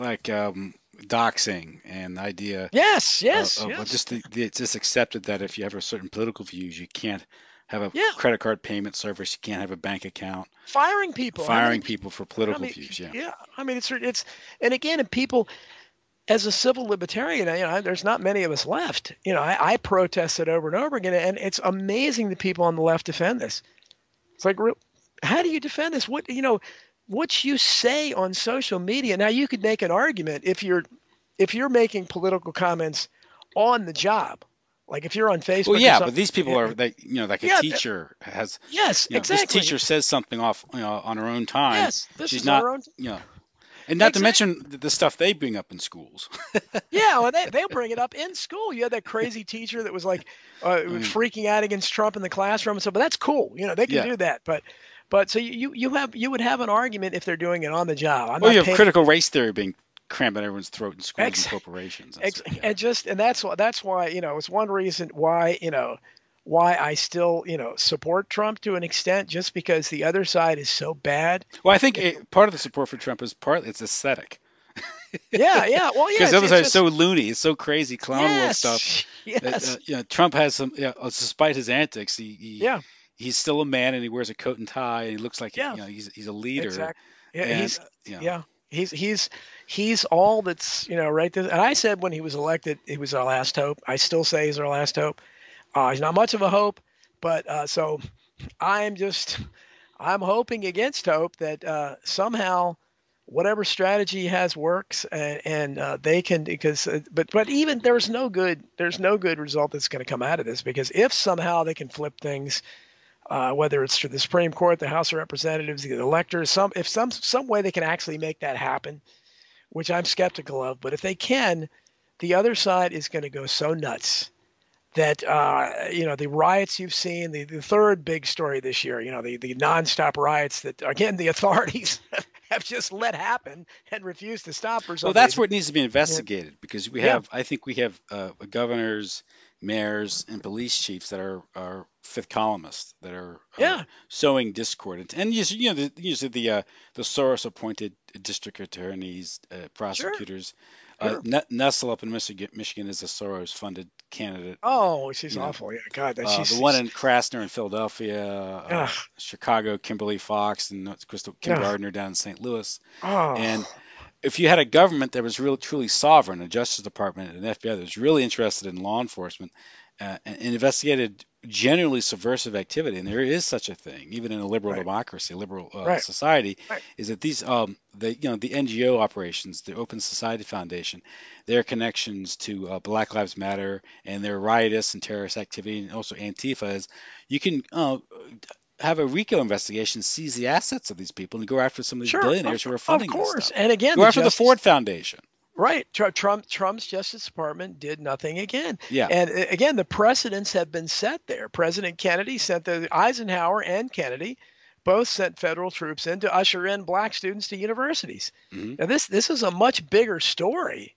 doxing and the idea Yes. of just it's just accepted that if you have a certain political views, you can't have a credit card payment service, you can't have a bank account. Firing people For political views. Yeah. I mean, it's and again, and people, as a civil libertarian, there's not many of us left. I protested over and over again, and it's amazing the people on the left defend this. It's like, how do you defend this? What you say on social media. Now, you could make an argument if you're making political comments on the job. Like if you're on Facebook. Well, yeah, but these people are like a teacher has. Yes, exactly. This teacher says something off on her own time. Yes, she's not. And not to mention the stuff they bring up in schools. Yeah, well, they'll bring it up in school. You had that crazy teacher that was like freaking out against Trump in the classroom and stuff. But that's cool. They can do that. But so you would have an argument if they're doing it on the job. You have critical race theory being crammed down everyone's throat in schools and corporations. And that's why it's one reason why I still support Trump to an extent, just because the other side is so bad. Well, I think part of the support for Trump is it's aesthetic. Yeah. Well, yeah. Because the other side is so loony, it's so crazy, clown world stuff. Yes. That, Trump has some. Despite his antics, he's still a man and he wears a coat and tie and he looks like he's a leader. Exactly. Yeah. He's all that's right there. And I said when he was elected, he was our last hope. I still say he's our last hope. He's not much of a hope, but so I'm hoping against hope that somehow whatever strategy he has works, and they can, because but even there's no good result that's going to come out of this, because if somehow they can flip things, whether it's through the Supreme Court, the House of Representatives, the electors, some way they can actually make that happen, which I'm skeptical of. But if they can, the other side is going to go so nuts that the riots you've seen, the third big story this year, the nonstop riots that, again, the authorities have just let happen and refused to stop for some Well, that's reason. where it needs to be Yeah. investigated because Yeah. I think we have governors, mayors, and police chiefs that are fifth columnists that are Yeah. sowing discord, and usually the Soros-appointed district attorneys, Sure. prosecutors. Sure. Nestle up in Michigan is a Soros-funded candidate. Oh, she's You know, awful. Yeah. God, that the one she's. in Krasner in Philadelphia, Ugh. Chicago, Kimberly Fox, and Kim Ugh. Gardner down in St. Louis. And Oh. if you had a government that was really truly sovereign, a Justice Department and an FBI that was really interested in law enforcement and investigated generally subversive activity, and there is such a thing, even in a liberal Right. democracy, a liberal Right. society, Right. is that these the NGO operations, the Open Society Foundation, their connections to Black Lives Matter and their riotous and terrorist activity, and also Antifa, is you can have a RICO investigation, seize the assets of these people, and go after some of these Sure. billionaires who are Of funding this course. stuff. And again, Go the after the Justice. Ford Foundation. Right. Trump's Justice Department did nothing again. Yeah. And again, the precedents have been set there. President Kennedy sent Eisenhower and Kennedy both sent federal troops in to usher in black students to universities. Mm-hmm. Now this is a much bigger story,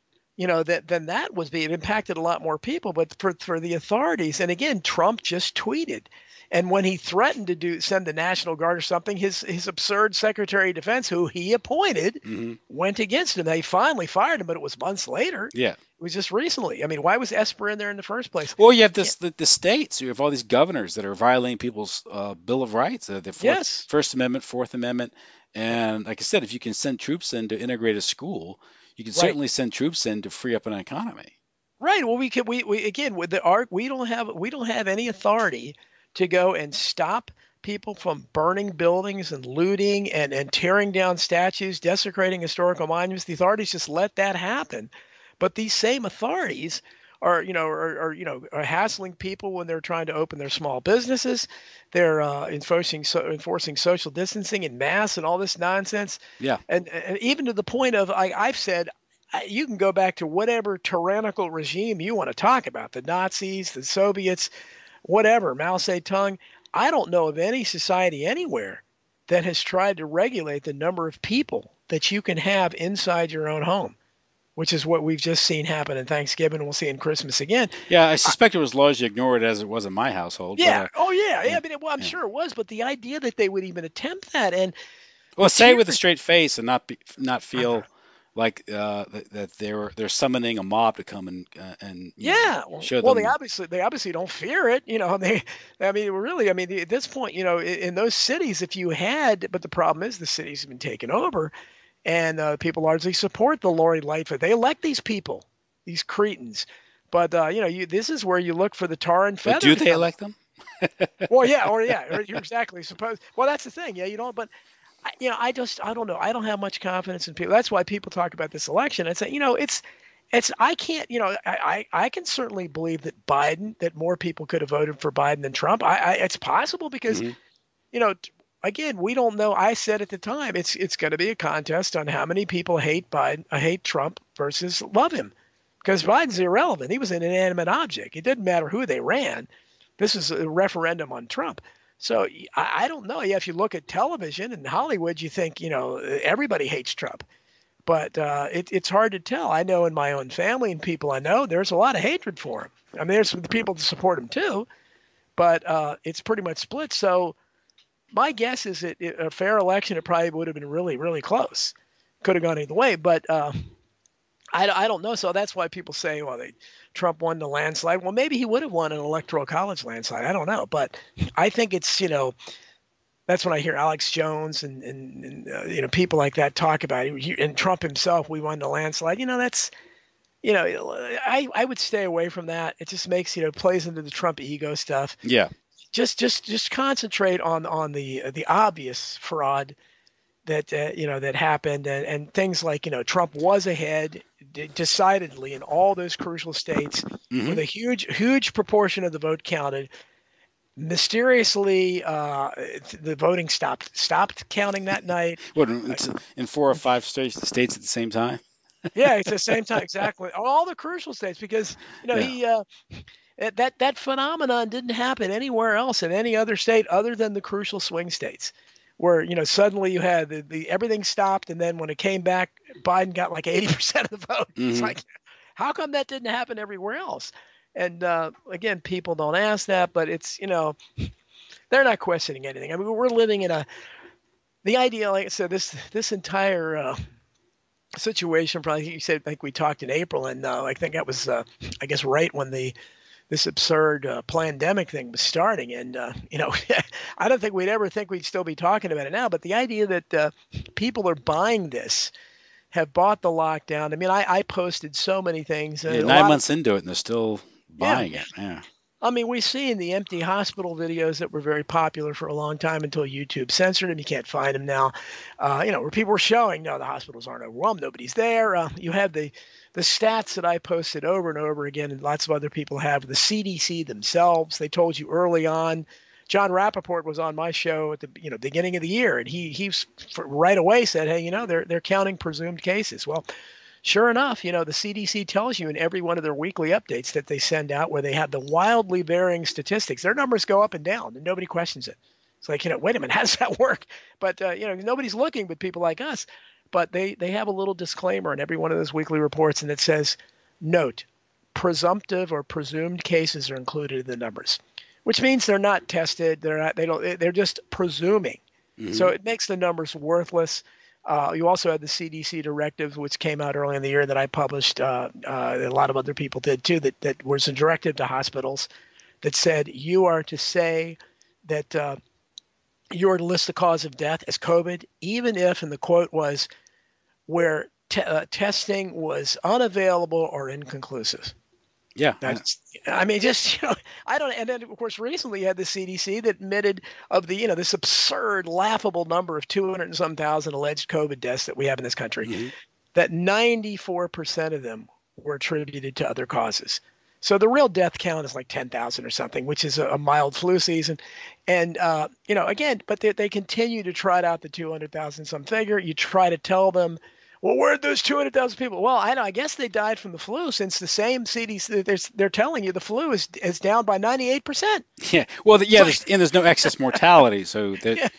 than that was being impacted a lot more people. But for the authorities, and again, Trump just tweeted. And when he threatened to send the National Guard or something, his absurd Secretary of Defense, who he appointed, went against him. They finally fired him, but it was months later. Yeah. It was just recently. I mean, why was Esper in there in the first place? Well, you have the states. You have all these governors that are violating people's Bill of Rights, Yes. First Amendment, Fourth Amendment. And like I said, if you can send troops in to integrate a school, you can certainly send troops in to free up an economy. Right. Well, we again with the art, we don't have any authority to go and stop people from burning buildings and looting and tearing down statues, desecrating historical monuments. The authorities just let that happen. But these same authorities are hassling people when they're trying to open their small businesses. They're enforcing social distancing and masks and all this nonsense. Yeah. And even to the point of, I've said, you can go back to whatever tyrannical regime you want to talk about, the Nazis, the Soviets, whatever, Mao Zedong. I don't know of any society anywhere that has tried to regulate the number of people that you can have inside your own home, which is what we've just seen happen in Thanksgiving, and we'll see in Christmas again. Yeah, I suspect it was largely ignored as it was in my household. Yeah. But, yeah. I mean, I'm sure it was, but the idea that they would even attempt that and say it with a straight face and not feel like that they're summoning a mob to come and show them. Well, they obviously don't fear it. At this point, in those cities, but the problem is the cities have been taken over, and people largely support the Lori Lightfoot. They elect these people, these cretins, but this is where you look for the tar and feather. But do they elect them? Well, you're exactly. Well, that's the thing. Yeah, but. I don't know. I don't have much confidence in people. That's why people talk about this election. I say, I can't, I can certainly believe that more people could have voted for Biden than Trump. It's possible because, again, we don't know. I said at the time, it's going to be a contest on how many people hate Trump versus love him, because Biden's irrelevant. He was an inanimate object. It didn't matter who they ran. This is a referendum on Trump. So I don't know. Yeah, if you look at television and Hollywood, you think, everybody hates Trump. But it's hard to tell. I know in my own family and people I know, there's a lot of hatred for him. I mean, there's people that support him too, but it's pretty much split. So my guess is that a fair election, it probably would have been really, really close. Could have gone either way. But I don't know. So that's why people say, well, Trump won the landslide. Well, maybe he would have won an electoral college landslide. I don't know. But I think it's, that's when I hear Alex Jones and people like that talk about it. And Trump himself, we won the landslide. That's, I would stay away from that. It just makes, plays into the Trump ego stuff. Yeah. Just concentrate on the obvious fraud that that happened and things like Trump was ahead decidedly in all those crucial states with a huge proportion of the vote counted. Mysteriously, the voting stopped counting that night. What, in 4 or 5 states at the same time? Yeah, it's the same time exactly. All the crucial states because that phenomenon didn't happen anywhere else in any other state other than the crucial swing states. where suddenly you had the everything stopped, and then when it came back, Biden got like 80% of the vote. It's Hmm. like, how come that didn't happen everywhere else? And again, people don't ask that, but it's they're not questioning anything. I mean, we're living in the idea, like I said, this entire situation. Probably you said, like we talked in April, and I think that was I guess right when this absurd pandemic thing was starting. And, I don't think we'd ever think we'd still be talking about it now. But the idea that people are buying this, have bought the lockdown. I mean, I posted so many things. Yeah, A 9 months into it, and they're still yeah. buying it. Yeah. I mean, we've seen the empty hospital videos that were very popular for a long time until YouTube censored them. You can't find them now. Where people were showing, no, the hospitals aren't overwhelmed. Nobody's there. You have the stats that I posted over and over again, and lots of other people have. The CDC themselves, they told you early on. John Rappaport was on my show at the beginning of the year, and he right away said, hey, they're counting presumed cases. Well, sure enough, the CDC tells you in every one of their weekly updates that they send out where they have the wildly varying statistics. Their numbers go up and down, and nobody questions it. It's like, wait a minute, how does that work? But, nobody's looking but people like us. But they have a little disclaimer in every one of those weekly reports, and it says, note, presumptive or presumed cases are included in the numbers, which means they're not tested. They're just presuming. Hmm. So it makes the numbers worthless. You also had the CDC directives, which came out early in the year that I published. A lot of other people did too. That was a directive to hospitals that said you are to say that you are to list the cause of death as COVID, even if, and the quote was, where testing was unavailable or inconclusive. Yeah. I mean, just, I don't, and then of course recently you had the CDC that admitted of the, this absurd, laughable number of 200 and some thousand alleged COVID deaths that we have in this country, Hmm. that 94% of them were attributed to other causes. So the real death count is like 10,000 or something, which is a mild flu season. And, again, but they continue to trot out the 200,000 some figure. You try to tell them, well, where'd those 200,000 people? Well, I guess they died from the flu, since the same CDC, they're telling you the flu is down by 98%. Yeah. Well, there's no excess mortality. So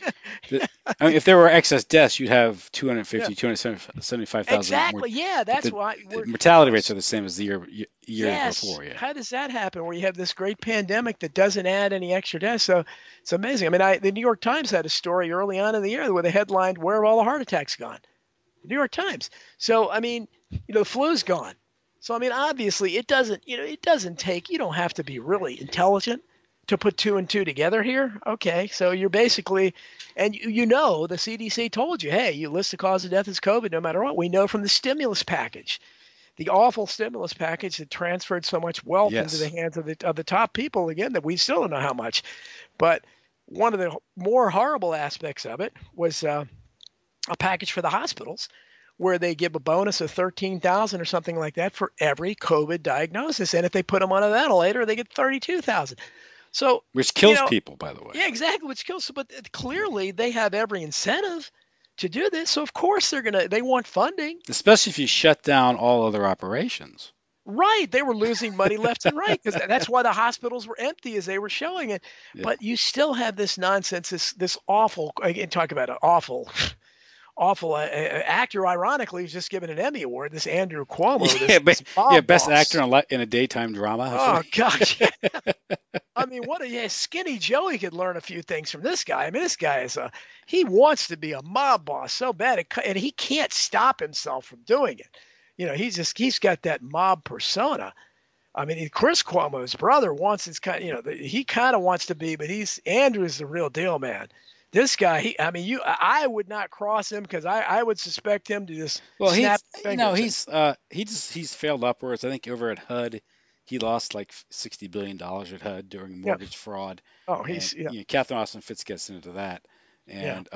I mean, if there were excess deaths, you'd have 250, 275,000 Exactly. more. Yeah, that's why The mortality rates are the same as the year yes. before. Yeah. How does that happen where you have this great pandemic that doesn't add any extra deaths? So it's amazing. I mean, the New York Times had a story early on in the year where they headlined, "Where have all the heart attacks gone?" The New York Times. So, I mean, the flu's gone. So, I mean, obviously it doesn't take, you don't have to be really intelligent to put two and two together here. Okay. So you're basically, and the CDC told you, hey, you list the cause of death as COVID no matter what. We know from the stimulus package, the awful stimulus package that transferred so much wealth into the hands of the top people, again, that we still don't know how much. But one of the more horrible aspects of it was a package for the hospitals where they give a bonus of $13,000 or something like that for every COVID diagnosis. And if they put them on a ventilator, they get $32,000. So, which kills people, by the way. Yeah, exactly. Which kills. But clearly they have every incentive to do this. So of course they want funding. Especially if you shut down all other operations. Right. They were losing money left and right, because that's why the hospitals were empty, as they were showing it. Yeah. But you still have this nonsense, this awful, again, talk about an awful actor, ironically, who's just given an Emmy Award, this Andrew Cuomo. Best actor in a daytime drama. Oh, gosh. I mean, Skinny Joey could learn a few things from this guy. I mean, this guy he wants to be a mob boss so bad, and he can't stop himself from doing it. He's got that mob persona. I mean, Chris Cuomo's brother he kind of wants to be, but Andrew's the real deal, man. This guy, I would not cross him, because I would suspect him to just snap fingers. He's failed upwards. I think over at HUD, he lost like $60 billion at HUD during mortgage fraud. Oh, Catherine Austin Fitts gets into that, and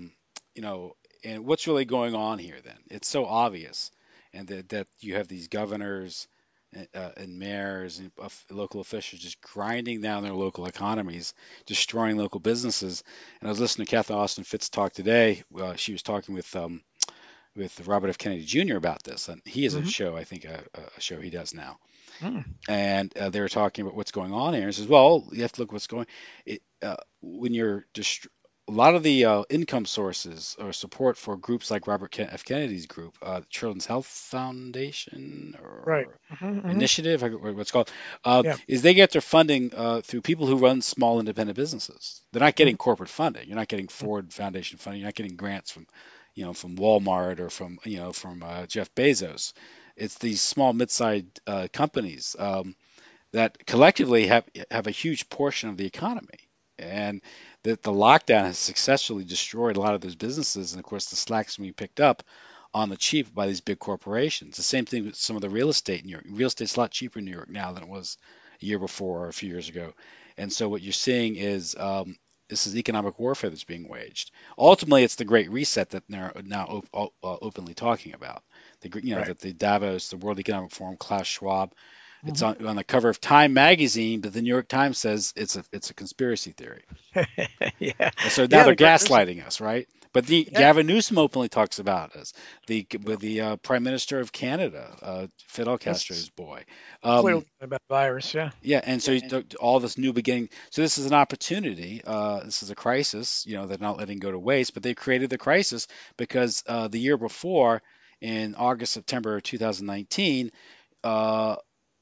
and what's really going on here? Then it's so obvious, and that you have these governors and mayors and local officials just grinding down their local economies, destroying local businesses. And I was listening to Catherine Austin Fitts talk today. She was talking with Robert F. Kennedy Jr. about this, and he has a show, I think, a show he does now. And they were talking about what's going on here. He says, well, you have to look what's going. When you're a lot of the income sources or support for groups like F. Kennedy's group, Children's Health Foundation Right. or Hmm. initiative, I forget what it's called, Yeah. is they get their funding through people who run small independent businesses. They're not Hmm. getting corporate funding. You're not getting Ford Foundation funding. You're not getting grants from, from Walmart or from Jeff Bezos. It's these small, mid-sized companies that collectively have a huge portion of the economy, and that the lockdown has successfully destroyed a lot of those businesses. And of course, the slack's being picked up on the cheap by these big corporations. The same thing with some of the real estate in New York. Real estate's a lot cheaper in New York now than it was a year before or a few years ago. And so what you're seeing is this is economic warfare that's being waged. Ultimately, it's the Great Reset that they're now openly talking about. Right. That the Davos, the World Economic Forum, Klaus Schwab, it's Hmm. on the cover of Time magazine, but the New York Times says it's a conspiracy theory. Yeah. And so now Yeah. they're The Great Reset. gaslighting us, right? But the Yeah. Gavin Newsom openly talks about us. The Prime Minister of Canada, Fidel Castro's That's boy. clearly Um, about virus. Yeah. yeah, and so all this new beginning. So this is an opportunity. This is a crisis. They're not letting go to waste, but they created the crisis because the year before, in August, September 2019, uh,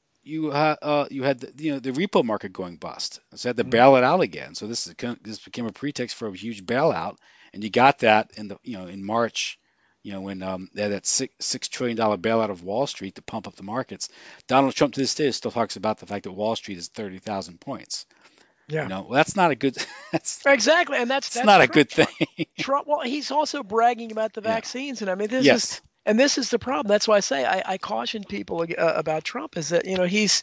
you had the repo market going bust, so you had to Mhm. bail it out again. So this became a pretext for a huge bailout, and you got that in March, when they had that $6 trillion bailout of Wall Street to pump up the markets. Donald Trump to this day still talks about the fact that Wall Street is 30,000 points. Yeah. Well, that's not a good that's Exactly, and that's it's that's not a Trump. good thing. Trump. Well, he's also bragging about the Yeah. vaccines, and I mean, Yes. this is the problem. That's why I say I caution people about Trump is that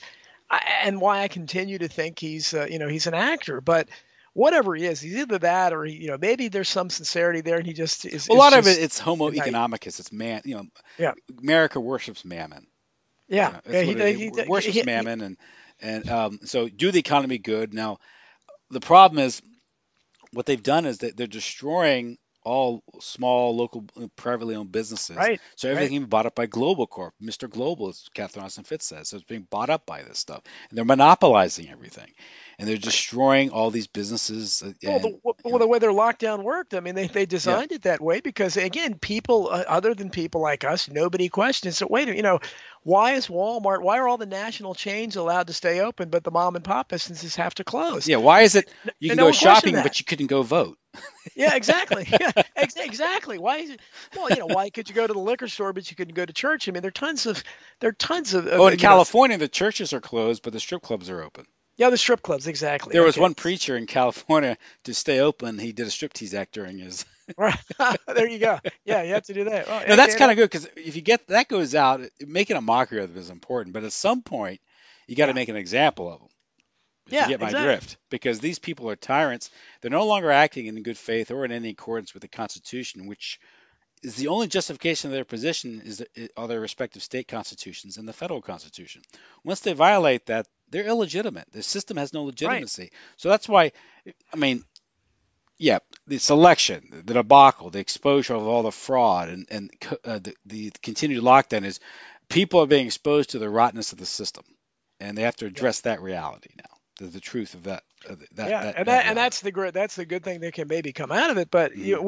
and why I continue to think he's he's an actor, but whatever he is, he's either that or maybe there's some sincerity there, and he just is Well, a is lot of it just it's Homo a night. economicus. It's man. Yeah, America worships mammon. yeah, yeah. That's what it worships mammon, and so do the economy good. Now the problem is what they've done is that they're destroying all small local privately owned businesses. right, So right. everything can be bought up by Global Corp, Mr. Global, as Catherine Austin Fitts says. So it's being bought up by this stuff, and they're monopolizing everything, and they're destroying all these businesses. Well, the way their lockdown worked, I mean, they Yeah, designed it that way because, again, people other than people like us, nobody questions. So wait, why is Walmart? Why are all the national chains allowed to stay open, but the mom and pop businesses have to close? yeah. Why is it you And can no go one questioned shopping, that. but you couldn't go vote? Yeah, exactly. Yeah, exactly. Why is it? Well, why could you go to the liquor store, but you couldn't go to church? I mean, there are tons Oh, in California, the churches are closed, but the strip clubs are open. yeah, the strip clubs, exactly. There was Okay, one preacher in California to stay open. He did a striptease act during his. right. There you go. Yeah, you have to do that. Well, No, that's okay, kind of good because if you get that goes out, making a mockery of them is important. But at some point, you got to yeah, make an example of them. If you yeah, get my exactly. drift, because these people are tyrants. They're no longer acting in good faith or in any accordance with the Constitution, which is the only justification of their position are their respective state constitutions and the federal Constitution. Once they violate that, they're illegitimate. The system has no Right. legitimacy. So that's why, I mean, yeah, the selection, the debacle, the exposure of all the fraud, and the continued lockdown is people are being exposed to the rottenness of the system, and they have to Yeah. address that reality now, the truth of that Yeah, that and reality. that's the good thing that can maybe come out of it. But Mhm.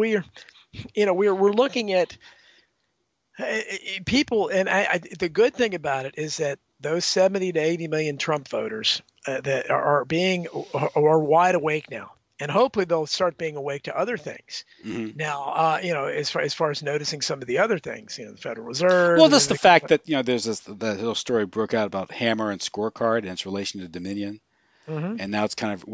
we're looking at people, and the good thing about it is that those 70 to 80 million Trump voters that are wide awake now, and hopefully they'll start being awake to other things. Mhm. Now, as far as noticing some of the other things, the Federal Reserve Well, and that's the everything. fact that there's that little story broke out about Hammer and Scorecard and its relation to Dominion, Hmm. and now it's kind of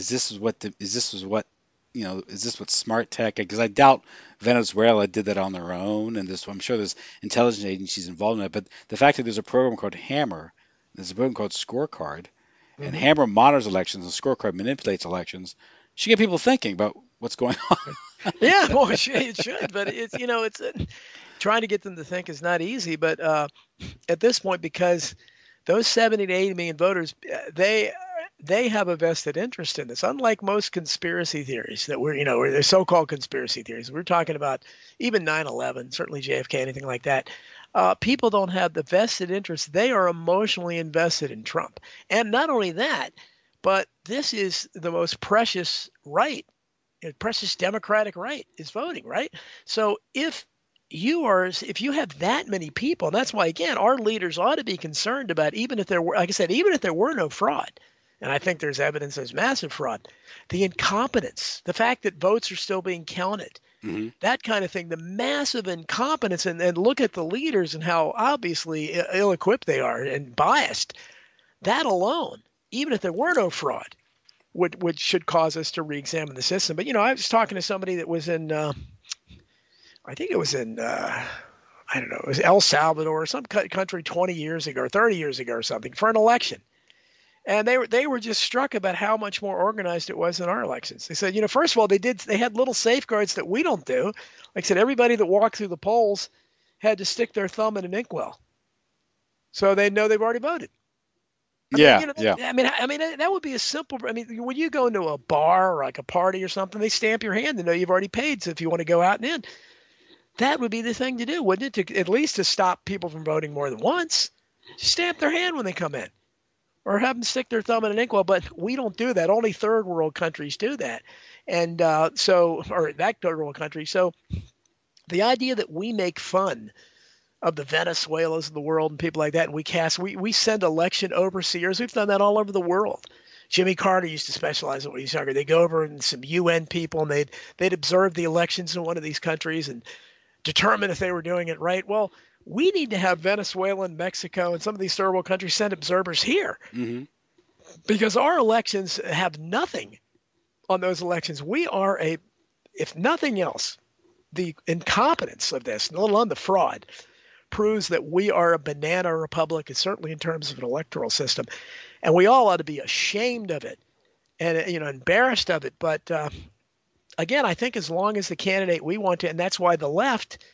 is this what smart tech? Because I doubt Venezuela did that on their own, and I'm sure there's intelligence agencies involved in it. But the fact that there's a program called Hammer, there's a program called Scorecard, and Hmm. Hammer monitors elections and Scorecard manipulates elections, should get people thinking about what's going on. Yeah, well, it should, but it's trying to get them to think is not easy. But at this point, because those 70 to 80 million voters, they have a vested interest in this. Unlike most conspiracy theories that or they're so-called conspiracy theories, we're talking about even 9/11, certainly JFK, anything like that. People don't have the vested interest. They are emotionally invested in Trump, and not only that, but this is the most precious right precious democratic right is voting, right? So if you have that many people, and that's why, again, our leaders ought to be concerned about, even if there were, like I said, even if there were no fraud, and I think there's evidence there's massive fraud, the incompetence, the fact that votes are still being counted, that kind of thing, the massive incompetence, and look at the leaders and how obviously ill-equipped they are and biased, that alone, even if there were no fraud, would should cause us to re-examine the system. But, I was talking to somebody that was in, I think it was in, I don't know, it was El Salvador or some country 20 years ago or 30 years ago or something for an election. And they were just struck about how much more organized it was than our elections. They said, first of all, they had little safeguards that we don't do. Like I said, everybody that walked through the polls had to stick their thumb in an inkwell, so they know they've already voted. Yeah. I mean, that would be a simple. I mean, when you go into a bar or like a party or something, they stamp your hand to know you've already paid. So if you want to go out and in, that would be the thing to do, wouldn't it? At least to stop people from voting more than once. Just stamp their hand when they come in, or have them stick their thumb in an inkwell. But we don't do that. Only third world countries do that, and or that third world country. So the idea that we make fun of the Venezuelas of the world and people like that, and we send election overseers. We've done that all over the world. Jimmy Carter used to specialize in when he was younger. They'd go over and some UN people, and they'd observe the elections in one of these countries and determine if they were doing it right. Well, we need to have Venezuela and Mexico and some of these third world countries send observers here, because our elections have nothing on those elections. We are if nothing else, the incompetence of this, let alone the fraud, proves that we are a banana republic, and certainly in terms of an electoral system. And we all ought to be ashamed of it and, embarrassed of it. But again, I think as long as the candidate we want to, and that's why the left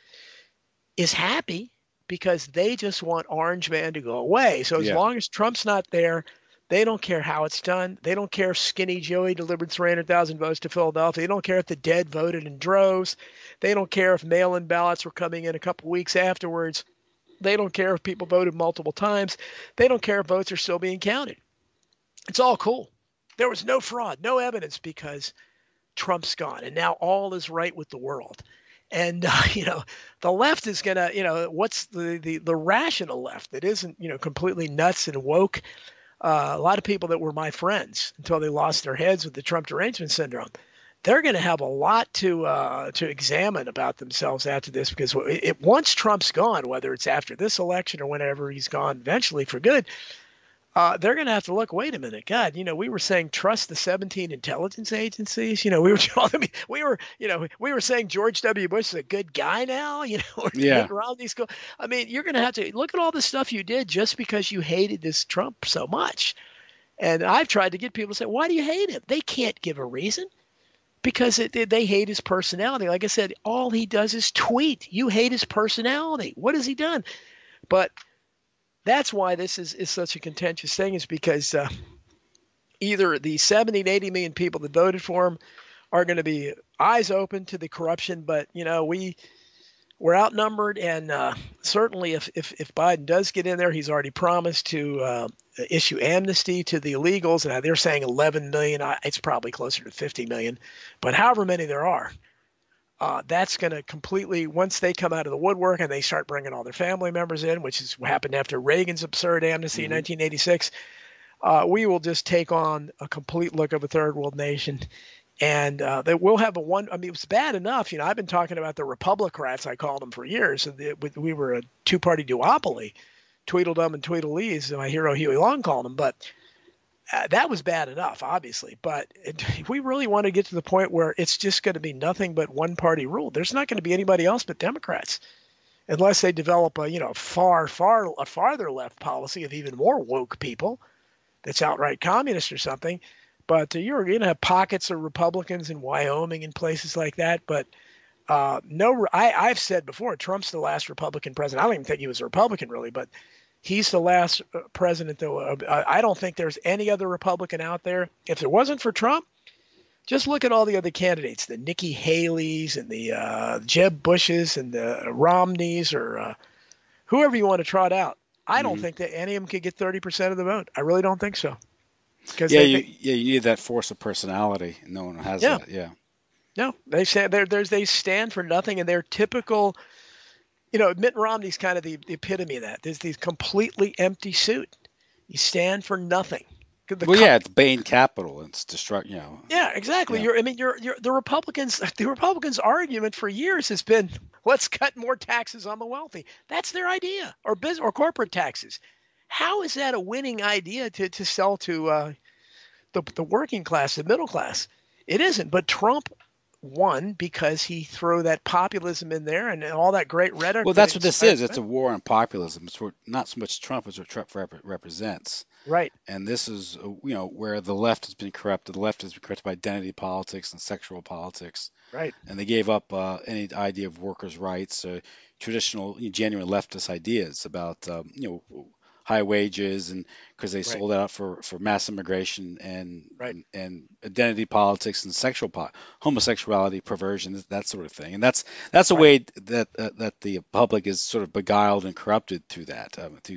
is happy, because they just want Orange Man to go away. So as long as Trump's not there, they don't care how it's done. They don't care if Skinny Joey delivered 300,000 votes to Philadelphia. They don't care if the dead voted in droves. They don't care if mail-in ballots were coming in a couple weeks afterwards. They don't care if people voted multiple times. They don't care if votes are still being counted. It's all cool. There was no fraud, no evidence, because Trump's gone, and now all is right with the world. And, the left is going to, what's the rational left that isn't, completely nuts and woke? A lot of people that were my friends until they lost their heads with the Trump derangement syndrome, they're going to have a lot to examine about themselves after this, because once Trump's gone, whether it's after this election or whenever he's gone eventually for good, they're going to have to look, wait a minute, God, we were saying trust the 17 intelligence agencies. We were saying George W. Bush is a good guy now, or Mitt Romney's go. I mean, you're going to have to look at all the stuff you did just because you hated this Trump so much. And I've tried to get people to say, why do you hate him? They can't give a reason, because they hate his personality. Like I said, all he does is tweet. You hate his personality. What has he done? But that's why this is such a contentious thing, is because either the 70 and 80 million people that voted for him are going to be eyes open to the corruption, but, we're outnumbered, and certainly if Biden does get in there, he's already promised to issue amnesty to the illegals. And they're saying 11 million. It's probably closer to 50 million. But however many there are, that's going to completely, once they come out of the woodwork and they start bringing all their family members in, which is what happened after Reagan's absurd amnesty in 1986, we will just take on a complete look of a third world nation. And they will have it was bad enough. I've been talking about the Republicrats, I called them for years. We were a two-party duopoly, Tweedledum and Tweedledee, my hero Huey Long called them. But that was bad enough, obviously. But if we really want to get to the point where it's just going to be nothing but one-party rule, there's not going to be anybody else but Democrats, unless they develop a farther left policy of even more woke people that's outright communist or something. But you're going to have pockets of Republicans in Wyoming and places like that. But I've said before, Trump's the last Republican president. I don't even think he was a Republican, really, but he's the last president. Though I don't think there's any other Republican out there. If it wasn't for Trump, just look at all the other candidates, the Nikki Haley's and the Jeb Bushes and the Romneys, or whoever you want to trot out. I don't think that any of them could get 30% of the vote. I really don't think so. You need that force of personality. No one has that. Yeah. No, they say they stand for nothing, and they're typical. Mitt Romney's kind of the epitome of that. There's these completely empty suit. You stand for nothing. Well, yeah, it's Bain Capital. It's Yeah, exactly. Yeah. You're the Republicans. The Republicans' argument for years has been, let's cut more taxes on the wealthy. That's their idea, or business or corporate taxes. How is that a winning idea to sell to the working class, the middle class? It isn't. But Trump won because he threw that populism in there and all that great rhetoric. Well, that's what this is. It's a war on populism. It's not so much Trump as what Trump represents. Right. And this is, where the left has been corrupted. The left has been corrupted by identity politics and sexual politics. Right. And they gave up any idea of workers' rights, traditional, genuine leftist ideas about, high wages, and because they sold out for mass immigration and identity politics and homosexuality, perversion, that sort of thing. And that's a way that the public is sort of beguiled and corrupted through that.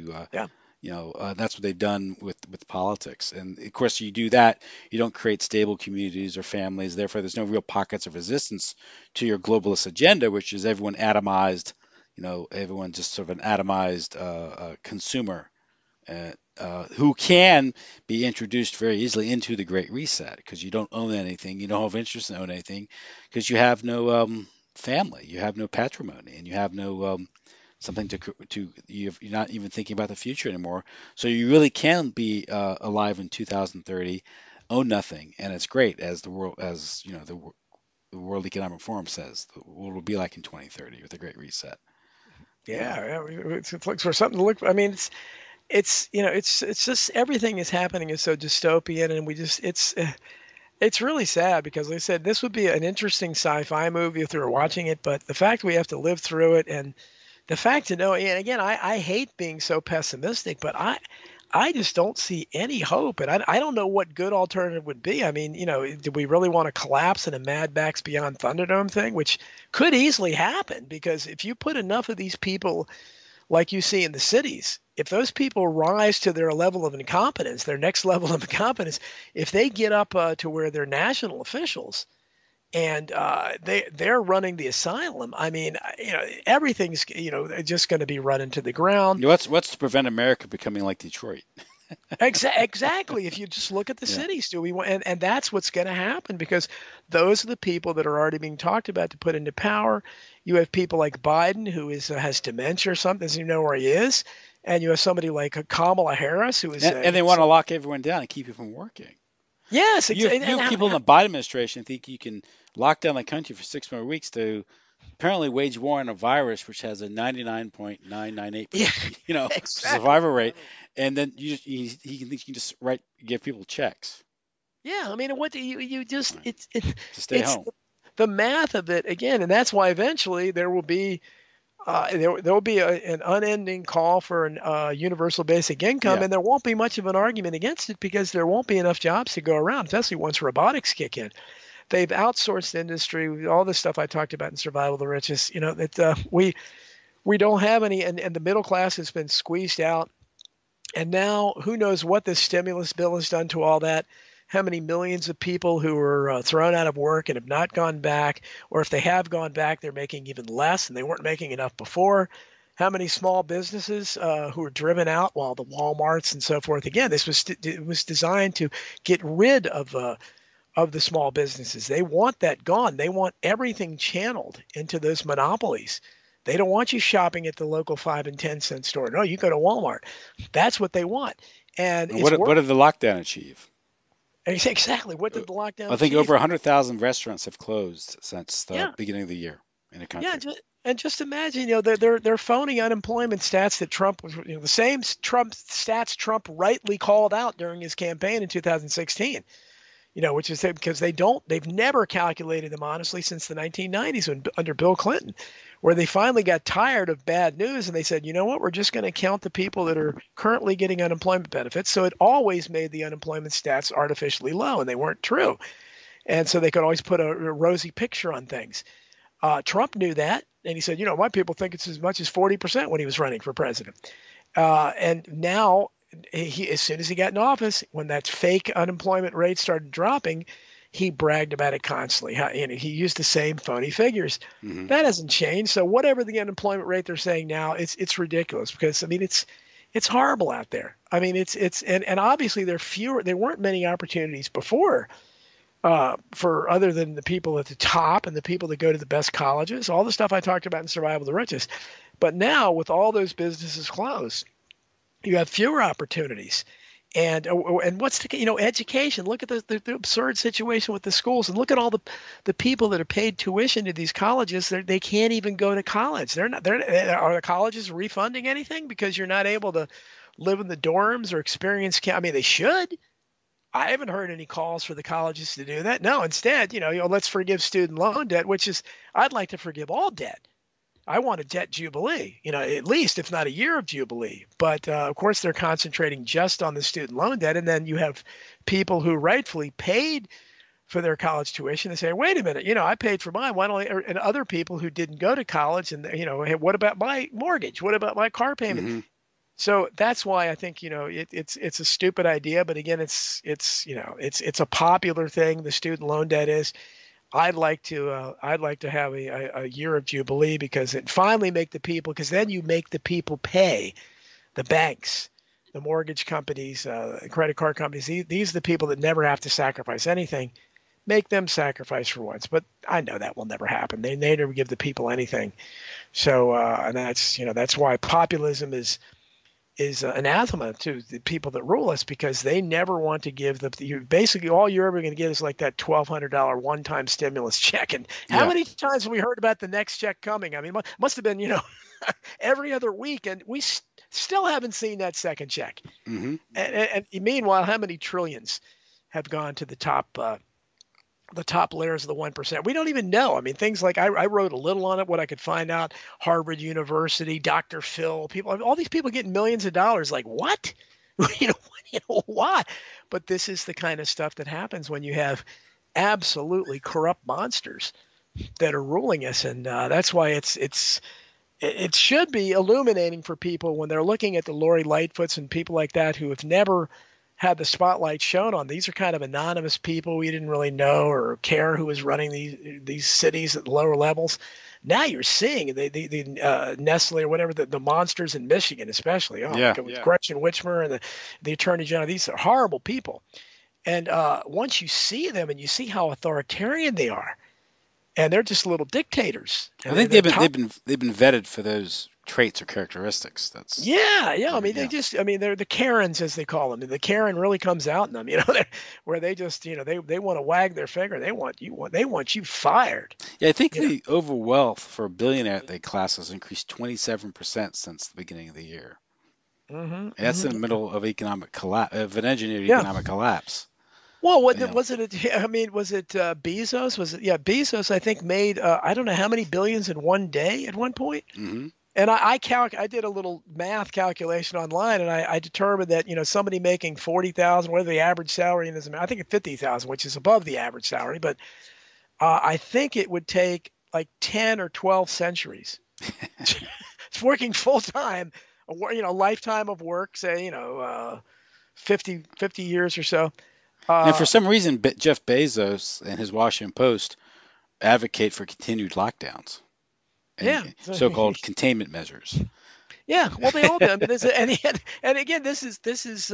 That's what they've done with politics. And of course, you do that, you don't create stable communities or families. Therefore, there's no real pockets of resistance to your globalist agenda, which is everyone atomized. Everyone just sort of an atomized consumer. Who can be introduced very easily into the Great Reset because you don't own anything, you don't have interest in owning anything, because you have no family, you have no patrimony, and you have no something you're not even thinking about the future anymore. So you really can be alive in 2030, own nothing, and it's great, as the World Economic Forum says, the world will be like in 2030 with the Great Reset. Yeah, it's for something to look. I mean, it's just everything is happening is so dystopian, and it's really sad because, like I said, this would be an interesting sci-fi movie if we were watching it, but the fact we have to live through it, and the fact to know, and again, I hate being so pessimistic, but I just don't see any hope, and I don't know what good alternative would be. I mean, do we really want to collapse in a Mad Max Beyond Thunderdome thing, which could easily happen, because if you put enough of these people like you see in the cities, if those people rise to their level of incompetence, their next level of incompetence, if they get up to where they're national officials and they're running the asylum, I mean, everything's, just going to be run into the ground. What's to prevent America becoming like Detroit? Exactly. If you just look at the cities, and that's what's going to happen, because those are the people that are already being talked about to put into power. You have people like Biden, who has dementia or something, doesn't even know where he is, and you have somebody like Kamala Harris, who is and they want to lock everyone down and keep you from working. Yes, exactly. You have people in the Biden administration think you can lock down the country for 6 more weeks to apparently wage war on a virus which has a 99.998% survival rate, and then he can just give people checks. Yeah, I mean, what do you just to stay home. The math of it again, and that's why eventually there will be an unending call for an universal basic income, and there won't be much of an argument against it because there won't be enough jobs to go around, especially once robotics kick in. They've outsourced industry, all the stuff I talked about in Survival of the Richest. That we don't have any, and the middle class has been squeezed out, and now who knows what this stimulus bill has done to all that. How many millions of people who were thrown out of work and have not gone back, or if they have gone back, they're making even less and they weren't making enough before. How many small businesses who are driven out, while the Walmarts and so forth. Again, it was designed to get rid of the small businesses. They want that gone. They want everything channeled into those monopolies. They don't want you shopping at the local 5 and 10 cent store. No, you go to Walmart. That's what they want. And what did the lockdown achieve? Exactly. What did the lockdown I think achieve? over 100,000 restaurants have closed since the beginning of the year in the country. Yeah, and just imagine, they're phony unemployment stats that Trump was, the same stats Trump rightly called out during his campaign in 2016. Which is because they've never calculated them honestly since the 1990s under Bill Clinton, where they finally got tired of bad news and they said, you know what, we're just going to count the people that are currently getting unemployment benefits. So it always made the unemployment stats artificially low, and they weren't true. And so they could always put a rosy picture on things. Trump knew that, and he said, my people think it's as much as 40% when he was running for president. And now, as soon as he got in office, when that fake unemployment rate started dropping, he bragged about it constantly. He used the same phony figures. Hmm. That hasn't changed. So whatever the unemployment rate they're saying now, it's ridiculous because I mean it's horrible out there. I mean and obviously there weren't many opportunities before for other than the people at the top and the people that go to the best colleges, all the stuff I talked about in Survival of the Richest. But now with all those businesses closed, you have fewer opportunities. And what's the education? Look at the absurd situation with the schools, and look at all the people that are paid tuition to these colleges. They can't even go to college. Are the colleges refunding anything because you're not able to live in the dorms or experience? I mean, they should. I haven't heard any calls for the colleges to do that. No, instead, let's forgive student loan debt, which is I'd like to forgive all debt. I want a debt jubilee, at least if not a year of jubilee. But of course, they're concentrating just on the student loan debt. And then you have people who rightfully paid for their college tuition and say, wait a minute, I paid for mine. Why don't I? And other people who didn't go to college and, hey, what about my mortgage? What about my car payment? Hmm. So that's why I think, it's a stupid idea. But again, it's a popular thing. The student loan debt is. I'd like to have a year of jubilee because it finally make the people, because then you make the people pay, the banks, the mortgage companies, credit card companies. These are the people that never have to sacrifice anything. Make them sacrifice for once. But I know that will never happen. They never give the people anything. So and that's why populism is anathema to the people that rule us, because they never want to give basically all you're ever going to get is like that $1,200 one-time stimulus check. And how many times have we heard about the next check coming? I mean, must have been, every other week, and we still haven't seen that second check. Hmm. And meanwhile, how many trillions have gone to the top layers of the 1%? We don't even know. I mean, things like I wrote a little on it, what I could find out. Harvard University, Dr. Phil, all these people getting millions of dollars. Like what? Why? But this is the kind of stuff that happens when you have absolutely corrupt monsters that are ruling us, and that's why it should be illuminating for people when they're looking at the Lori Lightfoots and people like that who have never had the spotlight shown on. These are kind of anonymous people we didn't really know or care who was running these cities at the lower levels. Now you're seeing the Nestle or whatever, the monsters in Michigan especially. Gretchen Whitmer and the Attorney General. These are horrible people. And once you see them and you see how authoritarian they are, and they're just little dictators. I think they've been vetted for those traits or characteristics. That's I mean, they're the Karens, as they call them. The Karen really comes out in them, where they just they want to wag their finger. They want you fired. Yeah, I think the overall wealth for a billionaire they class has increased 27% since the beginning of the year. Mm-hmm, and that's in the middle of economic collapse, of an engineered economic collapse. Well, was it Bezos? Bezos, I think, made I don't know how many billions in one day at one point. Mm-hmm. And I did a little math calculation online, and I determined that somebody making $40,000, whatever the average salary in this, I think it's $50,000, which is above the average salary, but I think it would take like 10 or 12 centuries. It's working full time, lifetime of work, say 50 years or so. And for some reason, Jeff Bezos and his Washington Post advocate for continued lockdowns. And so-called containment measures. Yeah, well, they all do. I mean, and again, this is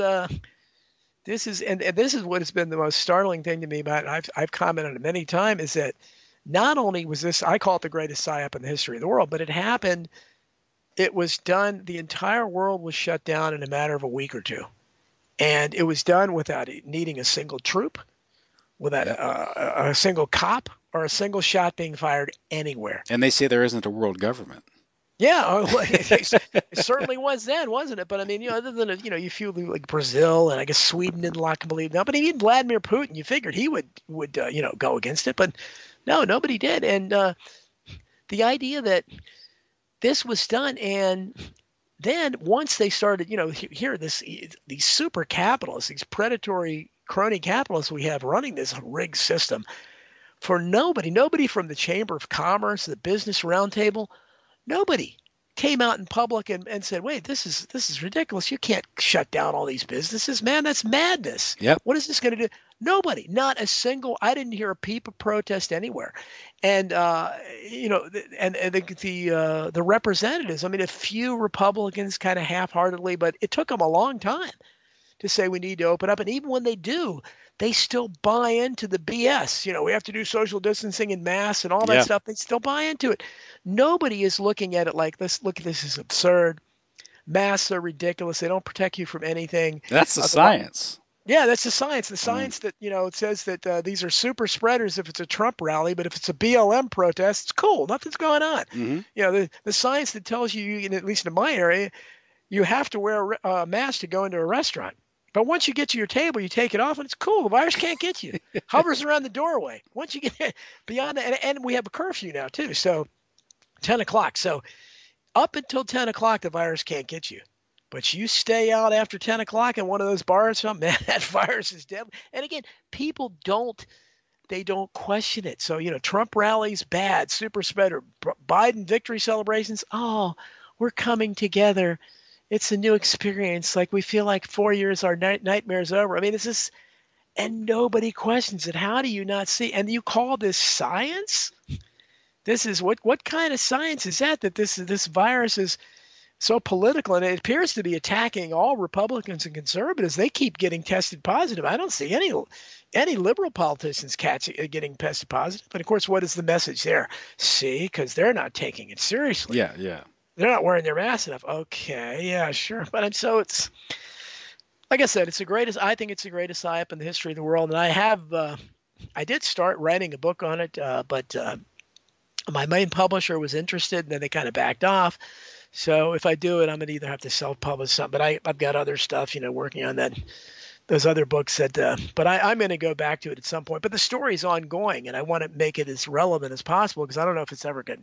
what has been the most startling thing to me about it. I've commented on it many times, is that not only was this, I call it the greatest psyop in the history of the world, but it happened. It was done. The entire world was shut down in a matter of a week or two. And it was done without needing a single troop, without a single cop or a single shot being fired anywhere. And they say there isn't a world government. Yeah, it certainly was then, wasn't it? But I mean, other than you feel like Brazil and I guess Sweden didn't lock and believe now, but even Vladimir Putin, you figured he would go against it, but no, nobody did. And the idea that this was done, and then once they started, these super capitalists, these predatory crony capitalists we have running this rigged system, for nobody from the Chamber of Commerce, the Business Roundtable, nobody came out in public and said, wait, this is ridiculous. You can't shut down all these businesses, man. That's madness. Yep. What is this going to do? Nobody, not a single. I didn't hear a peep of protest anywhere. And the representatives. I mean, a few Republicans kind of half-heartedly, but it took them a long time to say we need to open up. And even when they do, they still buy into the BS. We have to do social distancing and masks and all that stuff. They still buy into it. Nobody is looking at it like this. Look, this is absurd. Masks are ridiculous. They don't protect you from anything. That's the science. Yeah, that's the science. The science that, it says that these are super spreaders if it's a Trump rally, but if it's a BLM protest, it's cool. Nothing's going on. Mm-hmm. The science that tells you, at least in my area, you have to wear a mask to go into a restaurant. But once you get to your table, you take it off, and it's cool. The virus can't get you. Hovers around the doorway. Once you get beyond that, and we have a curfew now, too, so 10 o'clock. So up until 10 o'clock, the virus can't get you. But you stay out after 10 o'clock in one of those bars, man, that virus is deadly. And again, people don't question it. So, Trump rallies, bad, super spreader, Biden victory celebrations, oh, we're coming together. It's a new experience. Like we feel like 4 years, our nightmare's over. I mean, and nobody questions it. How do you not see? And you call this science? This is what kind of science is that this virus is so political, and it appears to be attacking all Republicans and conservatives. They keep getting tested positive. I don't see any liberal politicians getting tested positive. But of course, what is the message there? See, because they're not taking it seriously. Yeah. They're not wearing their mask enough. Okay, yeah, sure. But it's like I said, I think it's the greatest psyop in the history of the world. And I did start writing a book on it, but my main publisher was interested, and then they kind of backed off. So if I do it, I'm going to either have to self-publish something. But I've got other stuff, working on those other books but I'm going to go back to it at some point. But the story's ongoing, and I want to make it as relevant as possible because I don't know if it's ever going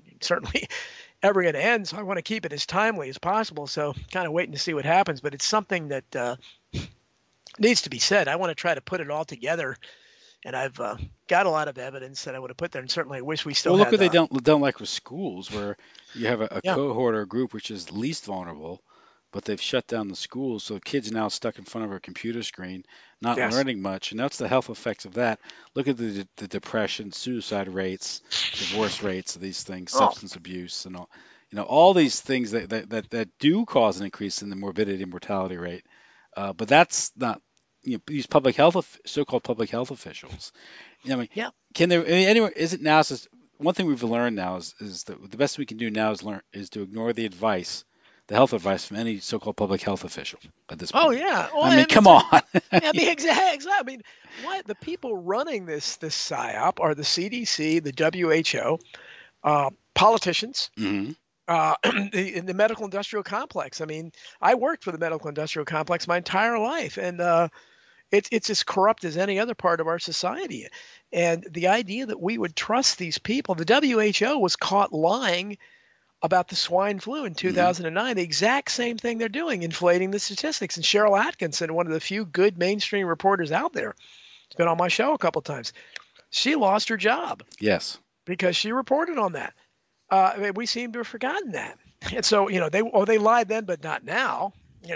to end. So I want to keep it as timely as possible. So kind of waiting to see what happens. But it's something that needs to be said. I want to try to put it all together. And I've got a lot of evidence that I would have put there, and certainly I wish we still had. Well, look what they don't like with schools, where you have a cohort or a group which is least vulnerable, but they've shut down the schools, so kids are now stuck in front of a computer screen, not learning much, and that's the health effects of that. Look at the depression, suicide rates, divorce rates of these things, substance abuse, and all these things that do cause an increase in the morbidity and mortality rate. But that's not. These so-called public health officials. Can there anyway? Is it now? One thing we've learned now is that the best we can do now is to ignore the health advice from any so-called public health official at this point. Oh yeah. Well, I mean, come on. Exactly. I mean, what the people running this psyop are the CDC, the WHO, politicians. Mm-hmm. In the medical industrial complex. I mean, I worked for the medical industrial complex my entire life, and it's as corrupt as any other part of our society. And the idea that we would trust these people, the WHO was caught lying about the swine flu in 2009, the exact same thing they're doing, inflating the statistics. And Cheryl Atkinson, one of the few good mainstream reporters out there, has been on my show a couple of times. She lost her job. Yes. Because she reported on that. We seem to have forgotten that. And so, they lied then, but not now.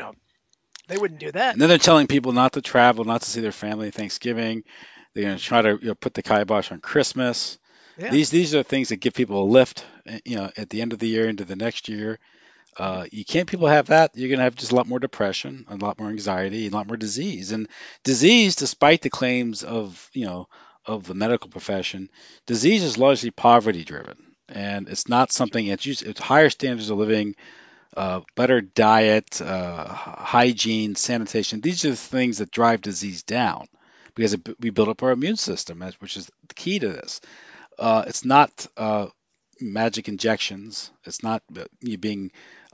They wouldn't do that. And then they're telling people not to travel, not to see their family Thanksgiving. They're going to try to put the kibosh on Christmas. Yeah. These are things that give people a lift, at the end of the year into the next year. You can't people have that. You're going to have just a lot more depression, a lot more anxiety, a lot more disease. And disease, despite the claims of the medical profession, disease is largely poverty driven. And it's not something it's higher standards of living, better diet, hygiene, sanitation. These are the things that drive disease down because we build up our immune system, which is the key to this. It's not magic injections. It's not you being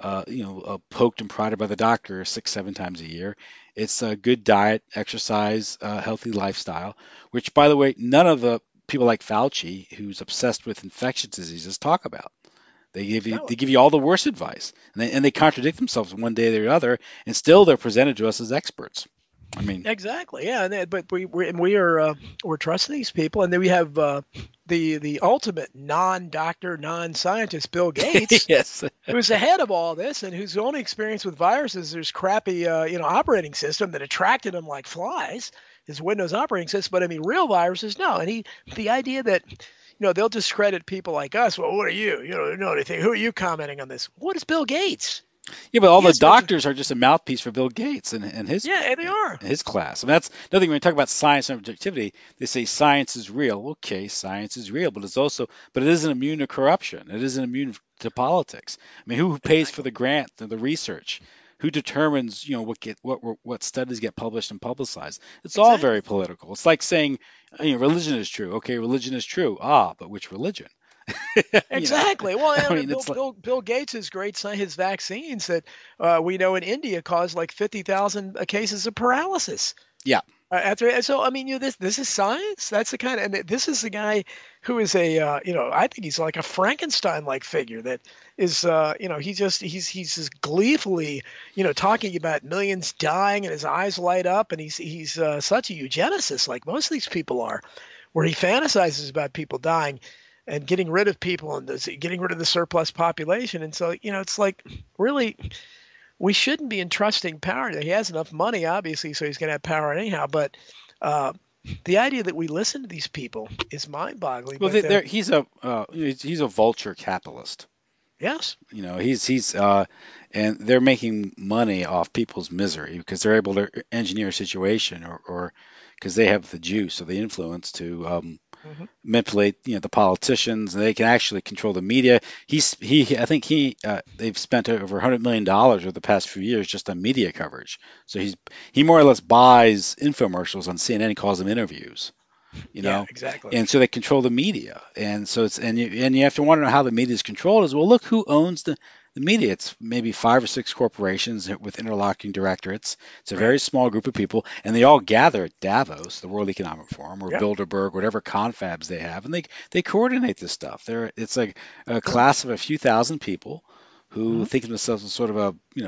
poked and prodded by the doctor 6-7 times a year. It's a good diet, exercise, healthy lifestyle, which, by the way, none of the people like Fauci, who's obsessed with infectious diseases, talk about. They give you all the worst advice, and they contradict themselves one day or the other, and still they're presented to us as experts. I mean, Exactly. Yeah. But we're trusting these people, and then we have the ultimate non-doctor, non-scientist, Bill Gates, yes. who's the head of all this, and whose only experience with viruses is his crappy operating system that attracted him like flies, his Windows operating system. But I mean, real viruses, no. And the idea that they'll discredit people like us. Well, what are you? You don't know anything. Who are you commenting on this? What is Bill Gates? Yeah, but all He the has no. doctors are just a mouthpiece for Bill Gates and Yeah, they are. his class. I mean, that's another thing when we talk about science and objectivity. They say science is real. Okay, science is real, but it isn't immune to corruption. It isn't immune to politics. I mean, who pays for the grant, the research? Who determines, what studies get published and publicized? It's all very Exactly. political. It's like saying, religion is true. Okay, religion is true. Ah, but which religion? you know, Exactly. Well, I and mean, it's like, Bill Gates is great. His vaccines that we know in India caused like 50,000 cases of paralysis. yeah. So I mean, this is science. That's the kind of, and this is the guy who is I think he's like a Frankenstein-like figure that is, he's just gleefully, talking about millions dying and his eyes light up, and he's such a eugenicist, like most of these people are, where he fantasizes about people dying and getting rid of people and getting rid of the surplus population, and so it's like really we shouldn't be entrusting power. He has enough money, obviously, so he's going to have power anyhow. But the idea that we listen to these people is mind-boggling. Well, But he's a vulture capitalist. yes, And they're making money off people's misery because they're able to engineer a situation or because they have the juice or the influence to hmm manipulate, the politicians, and they can actually control the media. I think they've spent over $100 million over the past few years just on media coverage. So he more or less buys infomercials on CNN and calls them interviews. you yeah, know, exactly. and so they control the media, and so you have to wonder how the media is controlled. Well, look who owns the media. It's maybe 5 or 6 corporations with interlocking directorates. It's a Right. very small group of people, and they all gather at Davos, the World Economic Forum, or Yep. Bilderberg, whatever confabs they have, and they coordinate this stuff. It's like a Yep. class of a few thousand people who hmm think of themselves as sort of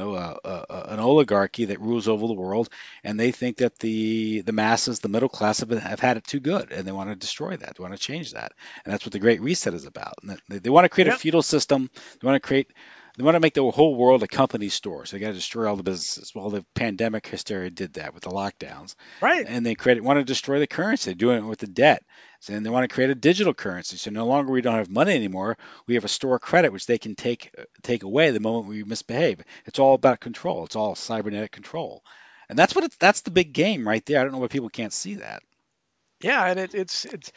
an oligarchy that rules over the world, and they think that the masses, the middle class, have had it too good, and they want to destroy that. They want to change that, and that's what the Great Reset is about. And they want to create a Yep. feudal system. They want to make the whole world a company store. So they got to destroy all the businesses. Well, the pandemic hysteria did that with the lockdowns, Right. and they want to destroy the currency. They're doing it with the debt. So then they want to create a digital currency. So no longer we don't have money anymore. We have a store of credit which they can take away the moment we misbehave. It's all about control. It's all cybernetic control, and that's the big game right there. I don't know why people can't see that. Yeah, and it's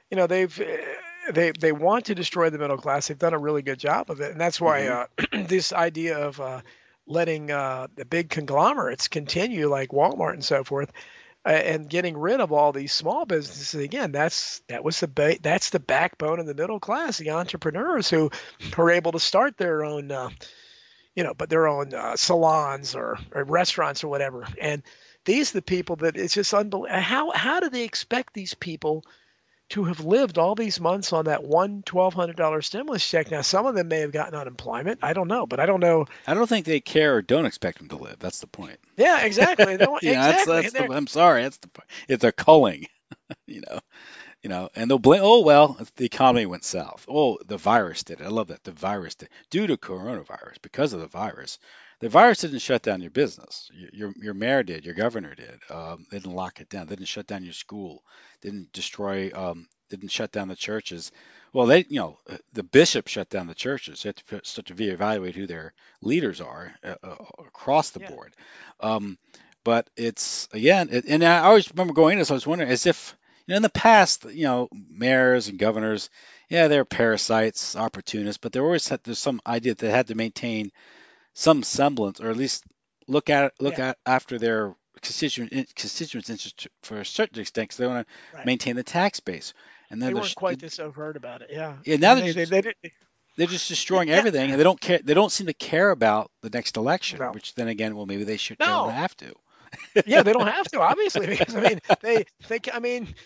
they want to destroy the middle class. They've done a really good job of it, and that's why Hmm. this idea of letting the big conglomerates continue, like Walmart and so forth, and getting rid of all these small businesses again. That's the backbone of the middle class, the entrepreneurs who are able to start their own, but their own salons or restaurants or whatever. And these are the people that it's just unbelievable. How do they expect these people to have lived all these months on that $1,200 stimulus check? Now, some of them may have gotten unemployment. I don't know, but I don't know. I don't think they care or don't expect them to live. That's the point. Yeah, exactly. They don't- Yeah, exactly. And I'm sorry. That's the point. It's a culling. You know. And they'll blame, oh, well, the economy went south. Oh, the virus did it. I love that. The virus did. Due to coronavirus, because of the virus didn't shut down your business. Your mayor did, your governor did. They didn't lock it down. They didn't shut down your school. Didn't shut down the churches. Well, the bishop shut down the churches. They have to start to reevaluate who their leaders are across the yeah, board. Um, but it's, again, and I always remember going into this, I was wondering, as if, in the past, mayors and governors, yeah, they're parasites, opportunists, but there's some idea that they had to maintain some semblance, or at least look yeah, at after their constituents' interest for a certain extent, because they want to right. maintain the tax base. And They then weren't quite this overt about it. Yeah, yeah, now and they did. they're just destroying Yeah, everything, and they don't care. They don't seem to care about the next election. no, Which then again, well, maybe they don't no. have to. Yeah, they don't have to, obviously, because I mean, I mean,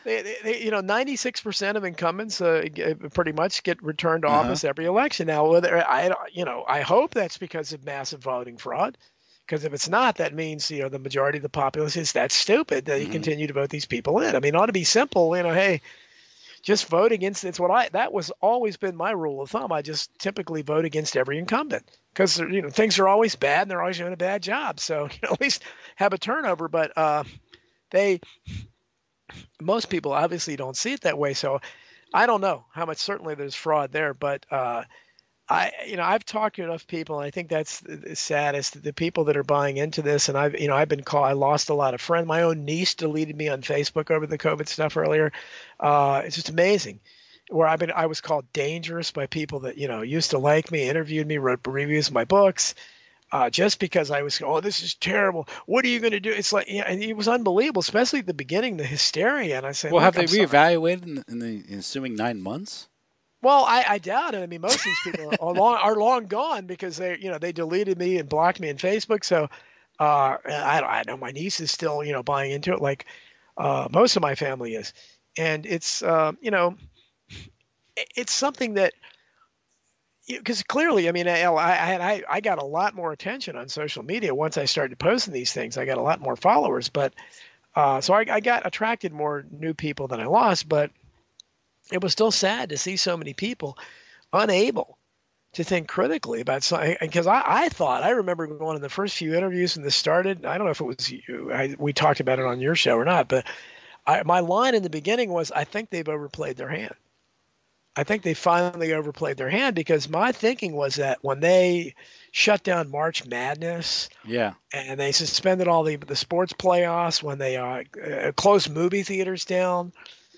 96% of incumbents pretty much get returned to Uh huh. office every election. Now, whether I hope that's because of massive voting fraud, Because if it's not, that means, the majority of the populace is that stupid that you continue to vote these people in. I mean, it ought to be simple, hey, just vote against. That was always been my rule of thumb. I just typically vote against every incumbent because, things are always bad and they're always doing a bad job. So, at least have a turnover. But most people obviously don't see it that way. So I don't know how much, certainly there's fraud there, but I've talked to enough people, and I think that's the saddest, the people that are buying into this. And I've been called, I lost a lot of friends. My own niece deleted me on Facebook over the COVID stuff earlier. It's just amazing where I was called dangerous by people that, used to like me, interviewed me, wrote reviews of my books. Just because I was, this is terrible. What are you going to do? It's like, and it was unbelievable, especially at the beginning, the hysteria. And I said, well, have they reevaluated in the ensuing 9 months? Well, I doubt it. I mean, most of these people are long gone because they deleted me and blocked me on Facebook. So I know my niece is still, buying into it like most of my family is. And it's, it's something that, because clearly, I mean, I got a lot more attention on social media once I started posting these things. I got a lot more followers, but so I got attracted more new people than I lost. But it was still sad to see so many people unable to think critically about something. Because I remember going in the first few interviews when this started. I don't know if it was you. We talked about it on your show or not, but my line in the beginning was, I think they've overplayed their hand. I think they finally overplayed their hand, because my thinking was that when they shut down March Madness, and they suspended all the sports playoffs, when they closed movie theaters down,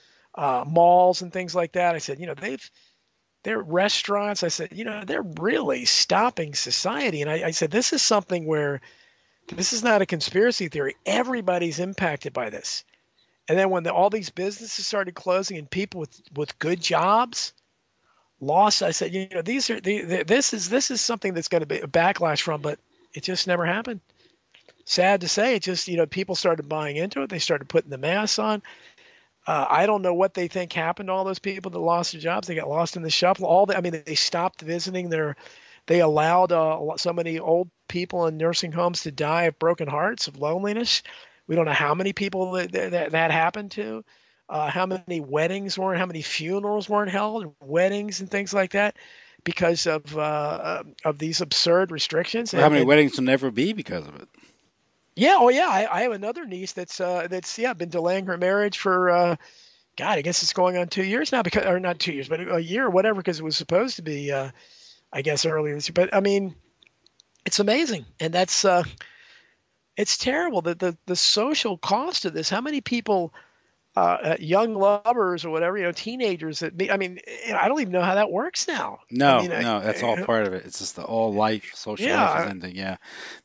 malls and things like that, I said, they're restaurants. I said, they're really stopping society. And I said, this is something where this is not a conspiracy theory. Everybody's impacted by this. And then when all these businesses started closing and people with good jobs lost, I said, this is something that's going to be a backlash from, but it just never happened. Sad to say, it just, people started buying into it. They started putting the masks on. I don't know what they think happened to all those people that lost their jobs. They got lost in the shuffle. They stopped visiting they allowed so many old people in nursing homes to die of broken hearts, of loneliness. We don't know how many people that happened to, how many weddings weren't, how many funerals weren't held, weddings and things like that, because of these absurd restrictions. Or how many weddings will never be because of it? Yeah, I have another niece that's been delaying her marriage for God, I guess it's going on 2 years now, or not 2 years, but a year or whatever, because it was supposed to be I guess earlier this year. But I mean, it's amazing, and that's. It's terrible that the social cost of this. How many people, young lovers or whatever, teenagers I don't even know how that works now. No, that's all part of it. It's just the all life social life is ending. Yeah,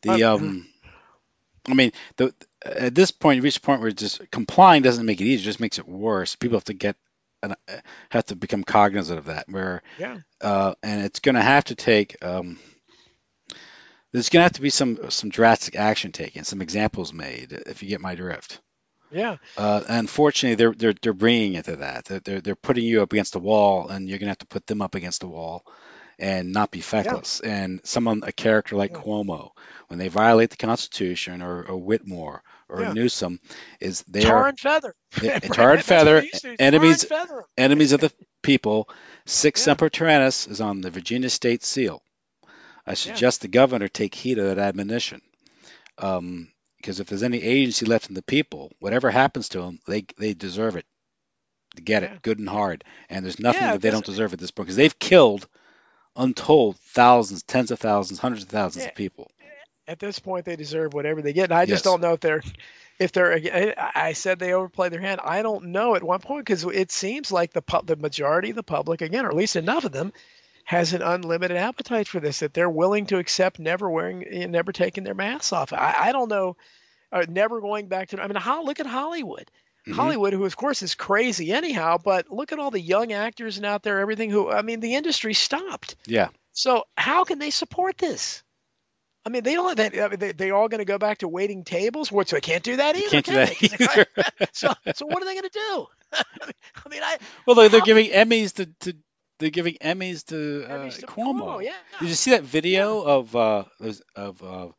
at this point, you reach a point where just complying doesn't make it easier; it just makes it worse. People have to become cognizant of that. And it's going to have to take. There's going to have to be some drastic action taken, some examples made, if you get my drift. Yeah. Unfortunately, they're bringing it to that. They're putting you up against the wall, and you're going to have to put them up against the wall, and not be feckless. Yeah. And a character like Cuomo, when they violate the Constitution, or Whitmore, or Newsom, tar and feather. Tar and feather. Enemies of the people. Sic Semper Tyrannis is on the Virginia State Seal. I suggest the governor take heed of that admonition, because if there's any agency left in the people, whatever happens to them, they deserve it, to get it good and hard. And there's nothing that they don't deserve at this point, because they've killed untold thousands, tens of thousands, hundreds of thousands of people. At this point, they deserve whatever they get. And I just don't know if they're. I said they overplay their hand. I don't know at one point, because it seems like the majority of the public, again, or at least enough of them, has an unlimited appetite for this, that they're willing to accept never taking their masks off. I don't know, never going back to. Look at Hollywood. Mm-hmm. Hollywood, who of course is crazy anyhow, but look at all the young actors and out there, everything. The industry stopped. Yeah. So how can they support this? They all going to go back to waiting tables. So they can't do that either. Can't do that either. So what are they going to do? They're giving Emmys to. They're giving Emmys to Cuomo. Yeah. Did you see that video of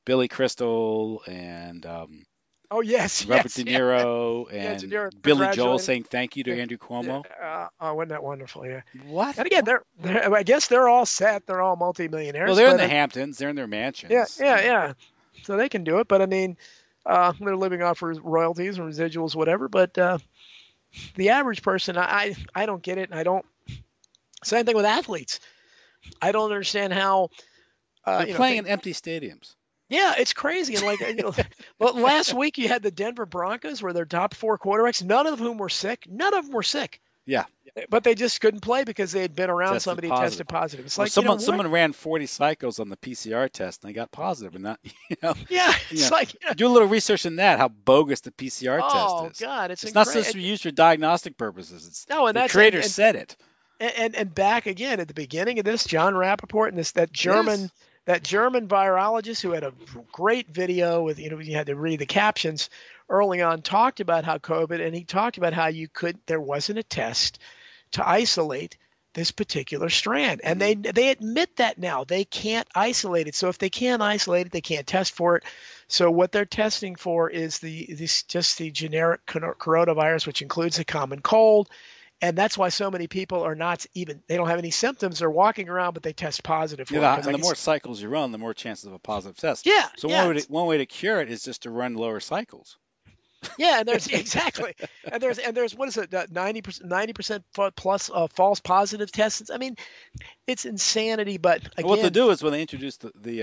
Billy Crystal and Oh yes, Robert yes, De yeah, Niro yeah. De and Niro Billy Joel congratulating. saying thank you to Yeah, Andrew yeah. Cuomo. Oh, wasn't that wonderful? Yeah. What? And again, I guess they're all set. They're all Well, multimillionaires. they're in But the Hamptons. They're in their yeah, mansions. yeah, yeah. So they can do it. But I mean, they're living off royalties and residuals, whatever. But the average person, I don't get it, and I don't. Same thing with athletes. I don't understand how. They're You know, playing in empty stadiums. yeah, it's crazy. And like, well, last week you had the Denver Broncos, where their top four quarterbacks, none of whom were sick. None of them were sick, Yeah, but they just couldn't play because they had been around tested somebody who positive. tested positive. It's Well, like, someone what? someone ran 40 cycles on the PCR test and they got positive, and that Yeah, you know, it's like, do a little research in that how bogus the PCR test oh is. God, it's It's not supposed to be incredible. used for diagnostic purposes. It's No, and the that's creator said it. and back again at the beginning of this, John Rappaport and that Yes. German virologist who had a great video with, you had to read the captions early on, talked about how COVID, and he talked about how there wasn't a test to isolate this particular strand. And they admit that now. They can't isolate it. So if they can't isolate it, they can't test for it. So what they're testing for is just the generic coronavirus, which includes the common cold. And that's why so many people they don't have any symptoms. They're walking around, but they test positive for it. And the more cycles you run, the more chances of a positive test. Yeah. So yeah, one way to cure it is just to run lower cycles. Yeah, and there's exactly, and there's what is it, 90% plus false positive tests. I mean, it's insanity. But again, What they'll do is when they introduce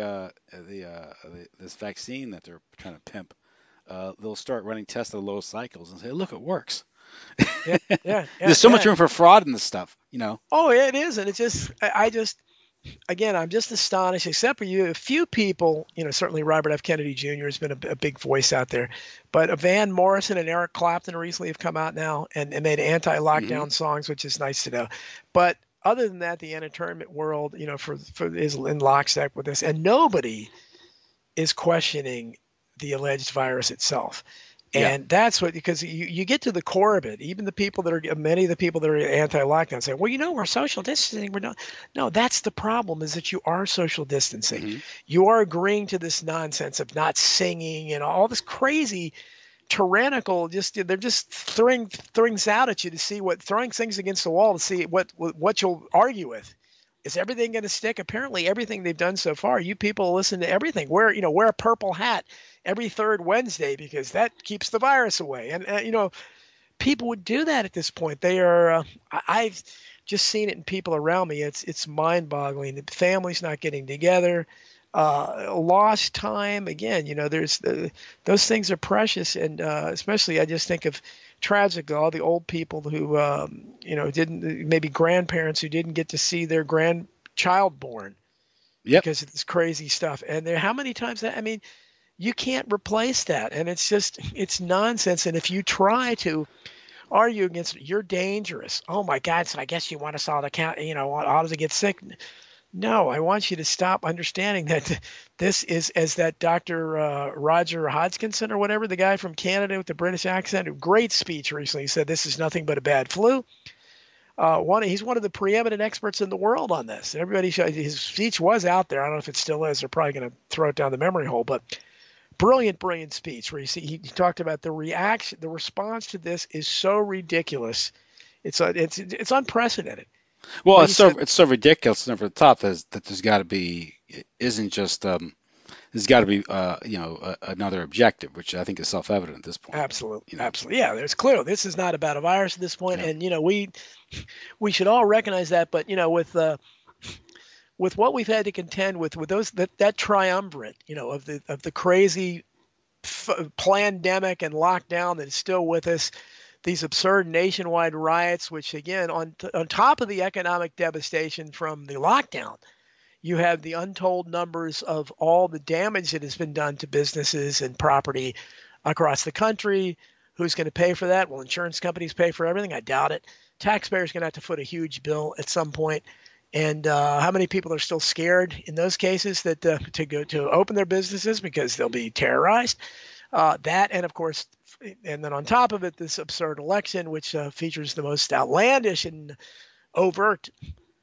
this vaccine that they're trying to pimp, they'll start running tests at low cycles and say, look, it works. yeah. There's so much room for fraud in this stuff, Oh, yeah, it is, and it's just, again, I'm just astonished. Except for you, a few people, certainly Robert F. Kennedy Jr. has been a big voice out there, but Van Morrison and Eric Clapton recently have come out now and made anti-lockdown songs, which is nice to know. But other than that, the entertainment world, is in lockstep with this, and nobody is questioning the alleged virus itself. And that's because you get to the core of it. Even many of the people that are anti-lockdown say, well, we're social distancing. We're not. No, that's the problem, is that you are social distancing. Mm-hmm. You are agreeing to this nonsense of not singing and all this crazy tyrannical, they're just throwing things out at you to see throwing things against the wall to see what you'll argue with. Is everything going to stick? Apparently, everything they've done so far, you people listen to everything. Wear a purple hat every third Wednesday because that keeps the virus away. And people would do that at this point. They are. I've just seen it in people around me. It's mind-boggling. The family's not getting together. Lost time again. There's those things are precious, and especially I just think of tragic all the old people who didn't, maybe grandparents who didn't get to see their grandchild born because of this crazy stuff. And how many times you can't replace that, and it's nonsense. And if you try to argue against it, you're dangerous. Oh my God! So I guess you want us all to count, all to get sick. No, I want you to stop understanding that this is, as that Dr. Roger Hodgkinson or whatever, the guy from Canada with the British accent, a great speech recently, said this is nothing but a bad flu. He's one of the preeminent experts in the world on this. His speech was out there. I don't know if it still is. They're probably going to throw it down the memory hole, but brilliant speech where he talked about the response to this is so ridiculous. It's unprecedented. Well, it's so ridiculous and over the top that there's got to be, isn't just there's got to be another objective, which I think is self-evident at this point. Absolutely. Yeah, there's clear. This is not about a virus at this point, and we should all recognize that. But with what we've had to contend with those that triumvirate, of the crazy pandemic and lockdown that is still with us. These absurd nationwide riots, which again, on top of the economic devastation from the lockdown, you have the untold numbers of all the damage that has been done to businesses and property across the country. Who's going to pay for that? Will insurance companies pay for everything? I doubt it. Taxpayers are going to have to foot a huge bill at some point. And how many people are still scared in those cases that to open their businesses because they'll be terrorized? That, and of course, and then on top of it, this absurd election, which features the most outlandish and overt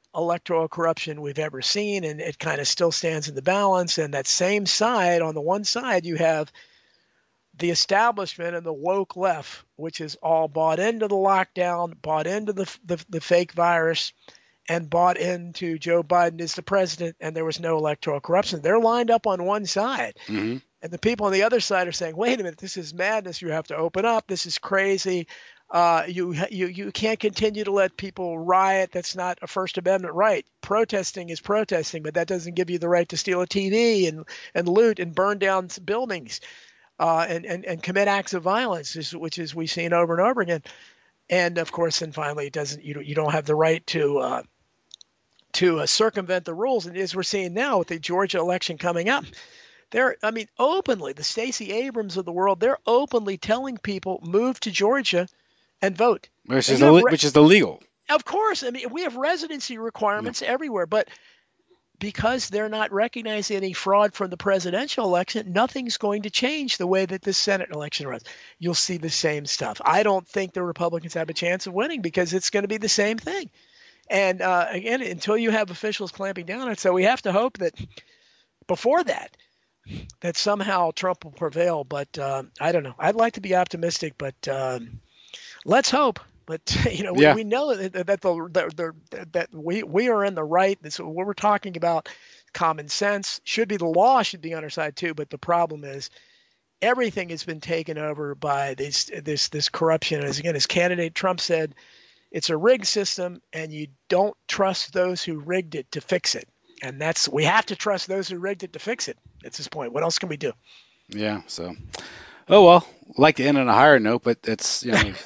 electoral corruption we've ever seen, and it kind of still stands in the balance. And that same side, on the one side, you have the establishment and the woke left, which is all bought into the lockdown, bought into the fake virus, and bought into Joe Biden as the president, and there was no electoral corruption. They're lined up on one side. Mm-hmm. And the people on the other side are saying, wait a minute, this is madness. You have to open up. This is crazy. You can't continue to let people riot. That's not a First Amendment right. Protesting is protesting, but that doesn't give you the right to steal a TV and loot and burn down buildings and commit acts of violence, which is we've seen over and over again. And of course, then finally, it doesn't. You don't have the right to circumvent the rules. And as we're seeing now with the Georgia election coming up, openly, the Stacey Abrams of the world, they're openly telling people move to Georgia and vote. Which is illegal. Of course. I mean, we have residency requirements everywhere, but because they're not recognizing any fraud from the presidential election, nothing's going to change the way that the Senate election runs. You'll see the same stuff. I don't think the Republicans have a chance of winning because it's going to be the same thing. And again, until you have officials clamping down on it, so we have to hope that before that somehow Trump will prevail. But I don't know. I'd like to be optimistic, but let's hope. But we know that we are in the right. This what we're talking about. Common sense should be the law should be on our side too. But the problem is everything has been taken over by this corruption. As candidate Trump said, it's a rigged system, and you don't trust those who rigged it to fix it. And we have to trust those who rigged it to fix it. That's his point. What else can we do? Yeah. So, oh well, I'd like to end on a higher note, but it's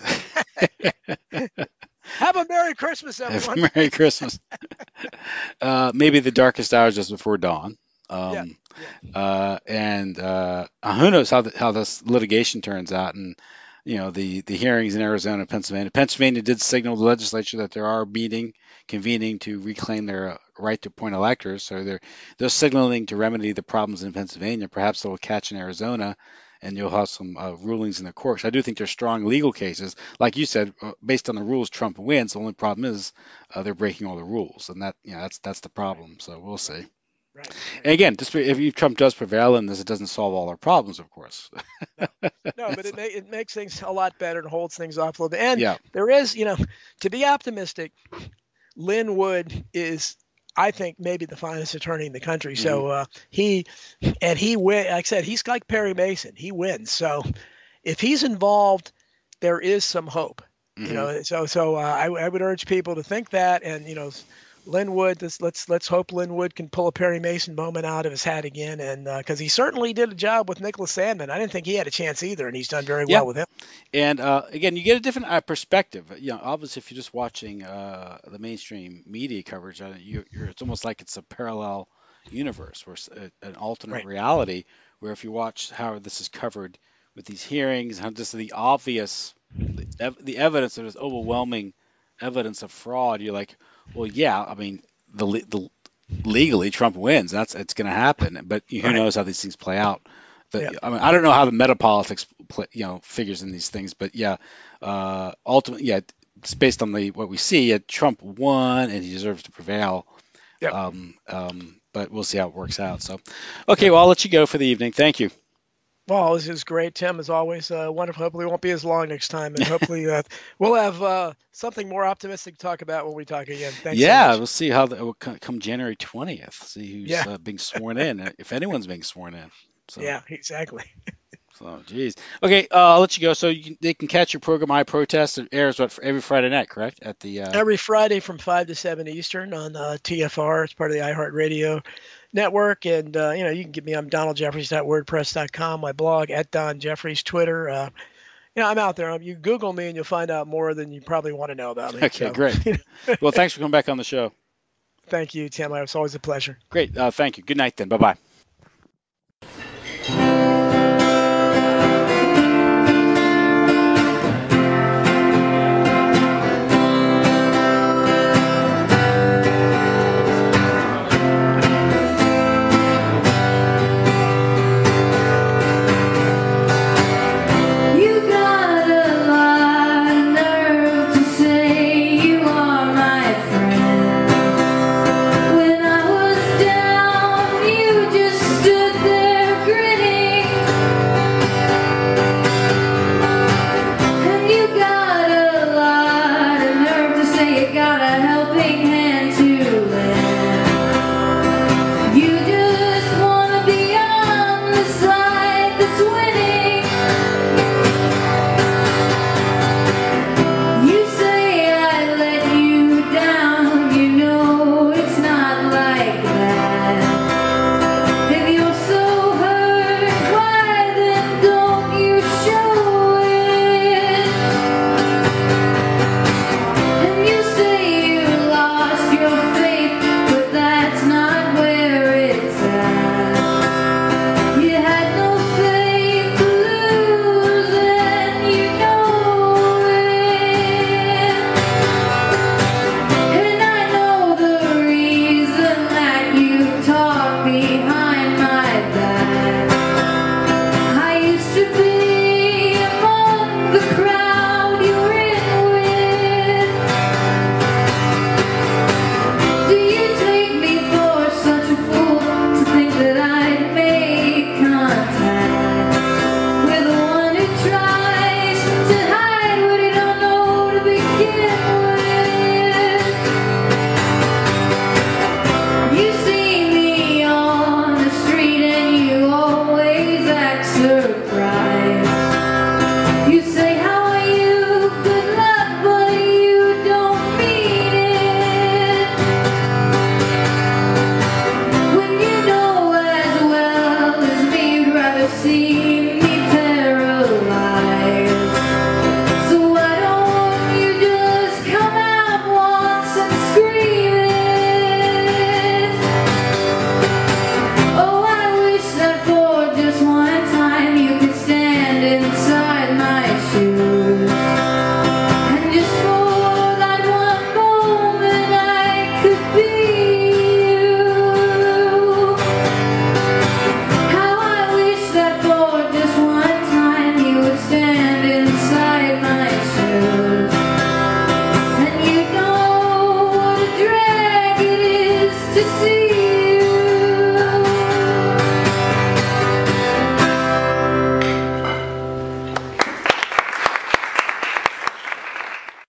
Have a Merry Christmas, everyone. Merry Christmas. Maybe the darkest hours just before dawn. And who knows how this litigation turns out, and the hearings in Arizona and Pennsylvania. Pennsylvania did signal the legislature that there are convening to reclaim their right to appoint electors. So they're signaling to remedy the problems in Pennsylvania. Perhaps they'll catch in Arizona, and you'll have some rulings in the courts. I do think there's strong legal cases. Like you said, based on the rules, Trump wins. The only problem is they're breaking all the rules, and that's the problem. So we'll see. Right. And again, if Trump does prevail in this, it doesn't solve all our problems, of course. No, but it makes things a lot better and holds things off a little bit. And there is, to be optimistic, Lin Wood is, I think, maybe the finest attorney in the country. So he wins. Like I said, he's like Perry Mason. He wins. So if he's involved, there is some hope. So I would urge people to think that, and Lin Wood, let's hope Lin Wood can pull a Perry Mason moment out of his hat again, and because he certainly did a job with Nicholas Sandmann. I didn't think he had a chance either, and he's done very well with him. And again, you get a different perspective. Obviously, if you're just watching the mainstream media coverage, it's almost like it's a parallel universe, where an alternate reality. Where if you watch how this is covered with these hearings, how just the obvious, the evidence, there's overwhelming evidence of fraud. You're like, well, yeah, I mean, the legally Trump wins. It's going to happen, but who knows how these things play out? I mean, I don't know how the meta politics figures in these things, but ultimately, it's based on what we see. Trump won, and he deserves to prevail. Yep. But we'll see how it works out. So, okay, well, I'll let you go for the evening. Thank you. Well, this is great, Tim, as always. Wonderful. Hopefully it won't be as long next time, and hopefully we'll have something more optimistic to talk about when we talk again. Thanks so much. We'll see how will come January 20th. See who's being sworn in, if anyone's being sworn in. So. Yeah, exactly. So, geez. Okay, I'll let you go. So they can catch your program, I Protest. It airs every Friday night, correct? Every Friday from 5 to 7 Eastern on TFR. It's part of the iHeartRadio network, and you can get me on donaldjeffries.wordpress.com, my blog, at Don Jeffries, Twitter. I'm out there. You Google me and you'll find out more than you probably want to know about me. Okay, great. Well, thanks for coming back on the show. Thank you, Tim. It's always a pleasure. Great. Thank you. Good night then. Bye-bye.